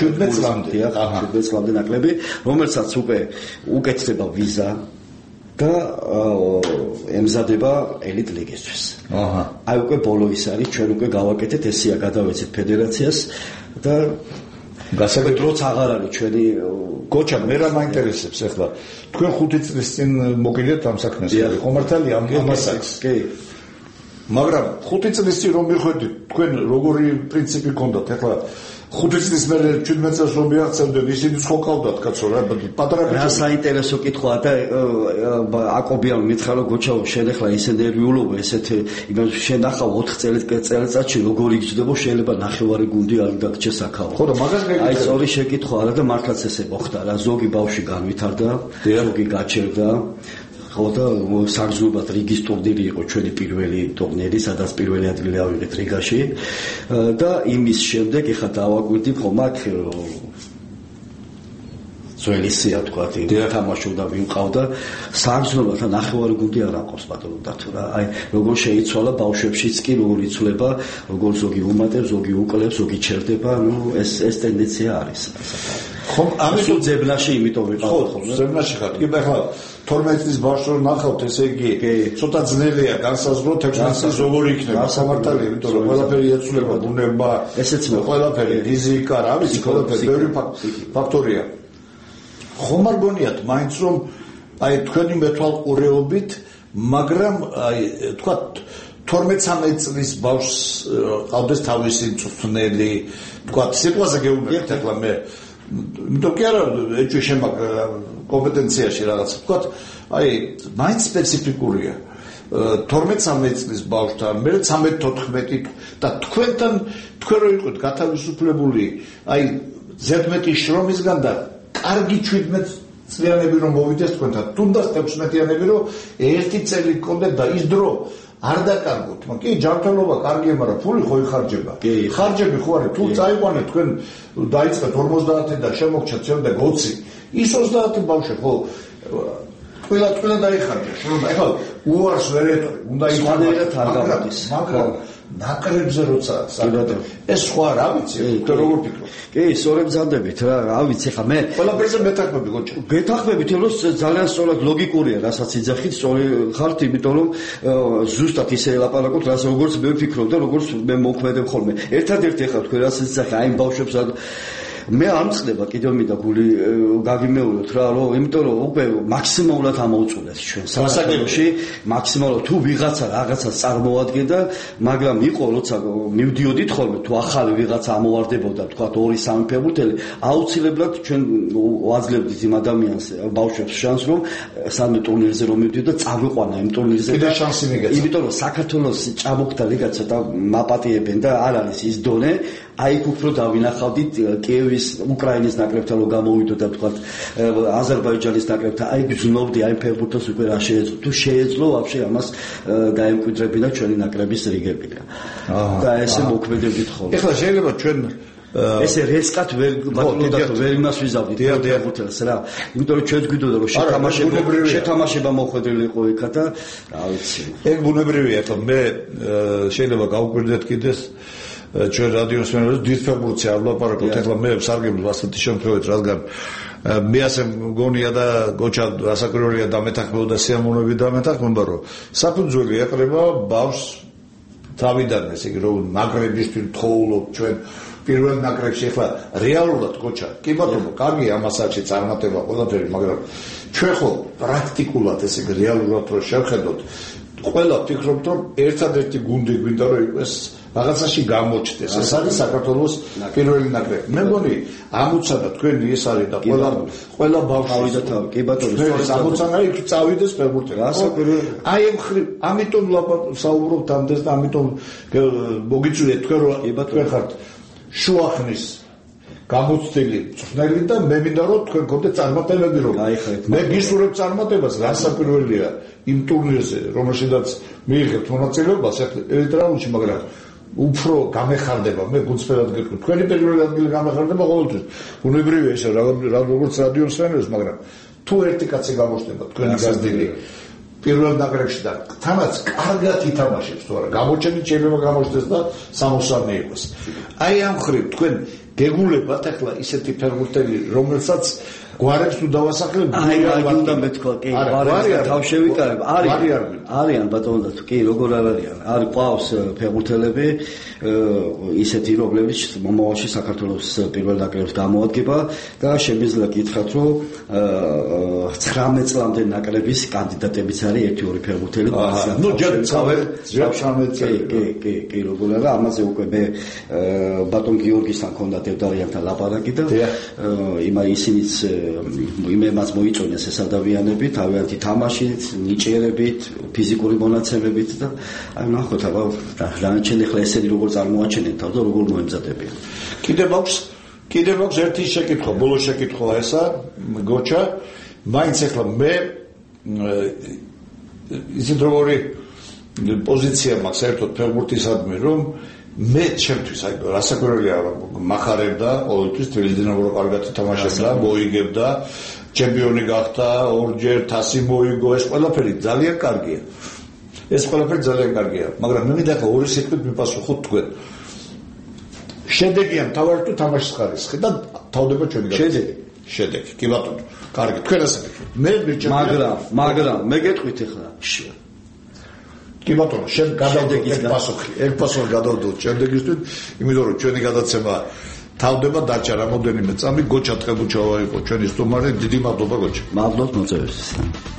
ნაკლები, რომელსაც უკვე უკეთდება ვიზა და ემზადება ელიტ ლიგისთვის. აჰა. აი უკვე ბოლო ის არის, ჩვენ უკვე გავაკეთეთ ესია, გადავეცეთ ფედერაციას და გასაგებ დროც აღარ არის ჩვენი გოჩა. მე რა მაინტერესებს ახლა თქვენ ხუთი წლის წინ მოკიდეთ ამ საქმეს, ხო მართალია ამ ამასაც? კი. მაგრამ ხუთი წლის წინ რომ მიხვედით, თქვენ როგორი პრინციპი გქონდათ? ახლა ხუთი წლის მერე შვიდმეტ წელს რომ მიაღწევდნენ, ისინი ხო ყავდათ კაცო რა, პატარა ბიჭები. რა საინტერესო კითხვა და აკობიან მითხრა რომ გოჩა შენ ახლა ისე ნერვიულობა, ესეთ იმას შენ ახლა ოთხ წელიწადში როგორ იგრძნებო, შეიძლება ნახევარი გუნდი არ დაგჭეს აქაო. ხო და მაგას გეკითხე. აი სწორი შეკითხვა არა და მართლაც ესე მოხდა რა, ზოგი ბავშვი განვითარდა, ზოგი გაჩერდა. ხო და საგრძნობლად რიგის ტურნირი იყო ჩვენი პირველი ტურნირი, სადაც პირველი ადგილი ავიღეთ რიგაში და იმის შემდეგ ეხლა დავაკვირდი ხომ აქ ძველი სია თქვათ თამაშობდა ვიმყავდა საგრძნობლად ნახევარი გუნდი არ აყავს ბატონო დათო რა აი როგორ შეიცვალა ბავშვებშიც კი როგორ იცვლება როგორ ზოგი უმატებს ზოგი უკლებს ზოგი ჩერდება ну ეს ეს ტენდენცია არის ხომ ამიტომ ძებნაში იმიტომ ვიყავ ხო ძებნაში ხარ კი ახლა თორმეტი წლის ბავშვს რომ ნახავთ ესე იგი ცოტა ძნელია განსაზღვროთ ექვსმეტი წლის როგორ იქნება სამართალია იმიტომ რომ ყველაფერი ეცვლება ბუნება ესეც მე ყველაფერი ფიზიკა რა ვიცი ყველაფერი ბევრი ფაქტორია ხომ არ გონიათ მაინც რომ აი თქვენი მეთვალყურეობით მაგრამ აი თქვა თორმეტი ცამეტი წლის ბავშვს ყავდეს თავისი მწვრთნელი თქვა სიტყვაზე გეუბნებით ახლა მე იმიტომ კი არა ეჭვი შემაკ კომპეტენციაში რაღაც თქვა აი მაინც სპეციფიკურია თორმეტი ცამეტი წლის ბავშვთან მე ცამეტი თოთხმეტი და თქვენთან თქვენ რო იყოთ გათავისუფლებული აი ზედმეტი შრომისგან და კარგი შვიდმეტი წლიანები რომ მოვიდეს თქვენთან თუნდაც ექვსმეტიანები რომ ერთი წელი გქონდეთ და ის დრო არ დაკარგოთ მაგრამ კი ჯანმრთელობა კარგია მაგრამ ფული ხო იხარჯება ხარჯები ხო არის თუ წაიყვანეთ თქვენ დაიწყეთ ორმოცდაათი და შემოგჩათ შემდეგ ოცი ის ოცდაათი ბავშვი ხო ყველა ყველა დაიხარჯა შრომა ეხლა უარს ვერ ეტყვი უნდა იხარჯოთ არ გავადის მაგრამ ნაკრებზე როცა ეს სხვა რა ვიცი თუ როგორ ფიქრობ კი სწორედ მზადებით რა რა ვიცი ხა მე ყველაფერზე მეთანხმები გოჩა გეთანხმებით რომ ძალიან სწორად ლოგიკურია რასაც იძახით სწორი ხართ იმიტომ რომ ზუსტად ისე ელაპარაკობთ რაც როგორც მე ვფიქრობ და როგორც მე მოქმედებ ხოლმე ერთადერთი ხა თქვენ რასაც იძახე აი ბავშვებს მე არ მწყდება კიდევ მინდა გული გაგიმეოროთ რა რომ იმიტომ რომ უკვე მაქსიმალურად ამოუწურეს ჩვენ სასაკელოში მაქსიმალურად თუ ვიღაცა რაღაცას წარმოადგენდა მაგრამ იყო როცა მივდიოდით ხოლმე თუ ახალი ვიღაცა ამოვარდებოდა თქვა ორი სამი ფეხბურთელი აუცილებლად ჩვენ ვაძლევდით იმ ადამიანს ბავშვებს შანსს რომ სამი ტურნირზე რომ მივდიოდა წაგვიყვანა იმ ტურნირზე და შანსი მიგეცა იმიტომ რომ საქართველოს ჭაბუკთა ლიგა ცოტა მაპატიებენ და არ არის ის დონე აი უფრო დავინახავდით კიევის უკრაინის ნაკრებთან რომ გამოვიდოდა თქვა აზერბაიჯანის ნაკრებთან აი გზნობდი აი ფეხბურთოს უკვე რა შეეძლო თუ შეეძლო ვაფშე ამას დაემკვიდრებინა ჩვენი ნაკრების რიგები და ესე მოქმედებდით ხოლმე ეხლა შეიძლება ჩვენ ესე რესკათ ვერ ბატონოდათ ვერ იმას ვიზავდით ფეხბურთელს რა იმიტომ რომ ჩვენც გვიდოდა რომ შეთამაშება შეთამაშება მოხვედრილი იყო იქა და რა ვიცი ეგ ბუნებრივია ხო მე შეიძლება გავუკვირდეთ კიდეს ჩვენ რადიოს მენელს დიდ ფეხბურთზე არ ვლაპარაკობთ ეხლა მე სარგებლობ ასეთი შემთხვევით რადგან მე ასე მგონია და გოჩა რასაკვირველია და მეთანხმებოდა სიამოვნებით და მეთანხმება რომ საფუძველი ეყრება ბავშვს თავიდან ესე იგი რომ ნაკრებისთვის თხოვლობ ჩვენ პირველ ნაკრებში ეხლა რეალურად გოჩა კი ბატონო კარგი ამასაჩი წარმატება ყველაფერი მაგრამ ჩვენ ხო პრაქტიკულად ესე იგი რეალურად რო შევხედოთ ყველა ფიქრობთ რომ ერთადერთი გუნდი გვინდა რომ იყოს რაღაცაში გამოჩნდეს ეს არის საქართველოს პირველი ნაკრები მე მგონი ამოცანა თქვენი ეს არის და ყველა ყველა ბავშვი და თავი კი ბატონო სწორედ ამოცანა იქ წავიდეს ფეხბურთელი აი ამ ხრი ამიტომ საუბრობთ ამდენს და ამიტომ მოგიწვიეთ თქვენ რომ თქვენ ხართ შუახნის გამოცდილი მწვრთნელი და მე მინდა რომ თქვენ გქონდეთ წარმატებები რომ მე გისურვებ წარმატებას გასაკვირველია იმ ტურნირზე რომელშიც მიიღებთ მონაწილეობას ერეტრაულში მაგრამ უფრო გამეხარდება მე გულწრფელად გეტყვი თქვენი პირველი ადგილი გამეხარდება ყოველთვის უნებრივია ესე როგორც რადიოს სვენელს მაგრამ თუ ერთი კაცი გამოჩნდება თქვენი გაზრდილი პირველ ნაკრებში და თანაც კარგად ითამაშებს თუ არა გამოჩენით შეიძლება გამოჩნდეს და სამოსამე იყოს აი ამ ხრივ თქვენ გეგულებათ ახლა ისეთი ფეხბურთელი რომელსაც გვარებს თუ დავასახელებ აი აი უნდა მეთქვა კი გვარებს თავშევიკარებ არის არიან ბატონო და კი როგორ არ არიან არის ყავს ფეხბურთელები ისეთი რომლებიც მომავალში საქართველოს პირველ ნაკრებს გამოადგება და შემიძლია გითხრათ რომ ცხრამეტ წლამდე ნაკრების კანდიდატებიც არის ერთი ორი ფეხბურთელი ნუ ჯერ წავერ ჯერ ცხრამეტ წელი კი კი კი როგორ არა ამაზე უკვე მე ბატონ გიორგისთან ქონდა დევდარიანთან ლაპარაკი და იმა ისინიც იმემაც მოიწონეს ეს ადამიანები თავიანთი თამაშით, ნიჭიერებით, ფიზიკური მონაცემებით და აი ნახოთ აბა დანარჩენი ხლა ესენი როგორ წარმოაჩენენ თავს და როგორ მოემზადებიან. კიდევ აქვს კიდევ აქვს ერთი შეკითხვა, ბოლო შეკითხვა ესა, გოჩა, მაინც ახლა მე ისეთ როგორი პოზიცია მაქვს საერთოდ ფეხბურთისადმი, რომ მე ჩემთვის აი რასაკვირველია მახარებდა ყოველთვის თბილისიდან კარგად ითამაშებდა, მოიგებდა, ჩემპიონი გახდა, ორჯერ თასი მოიგო, ეს ყველაფერი ძალიან კარგია. ეს ყველაფერი ძალიან კარგია, მაგრამ მე მინდა ხა ორი სიტყვით მიპასუხოთ თქვენ. შედეგია მთავარი თუ თამაშის ხარისხი და თავდება ჩვენი შედეგი. შედეგი. კი ბატონო, კარგი, თქვენ ასაკეთებთ. მე მიჩემ მაგრამ, მაგრამ მე გეტყვით ახლა. კი ბატონო, შენ გადავდეთ ეს პასუხი. ეს პასუხი გადავდოთ შემდეგისთვის, იმიტომ რომ ჩვენი გადაცემა თავდება დარჩა რამოდენიმე წამი. გოჩა თხებუჩავა იყო ჩვენი სტუმარი. დიდი მადლობა გოჩა. მადლობთ მოწვევისთვის.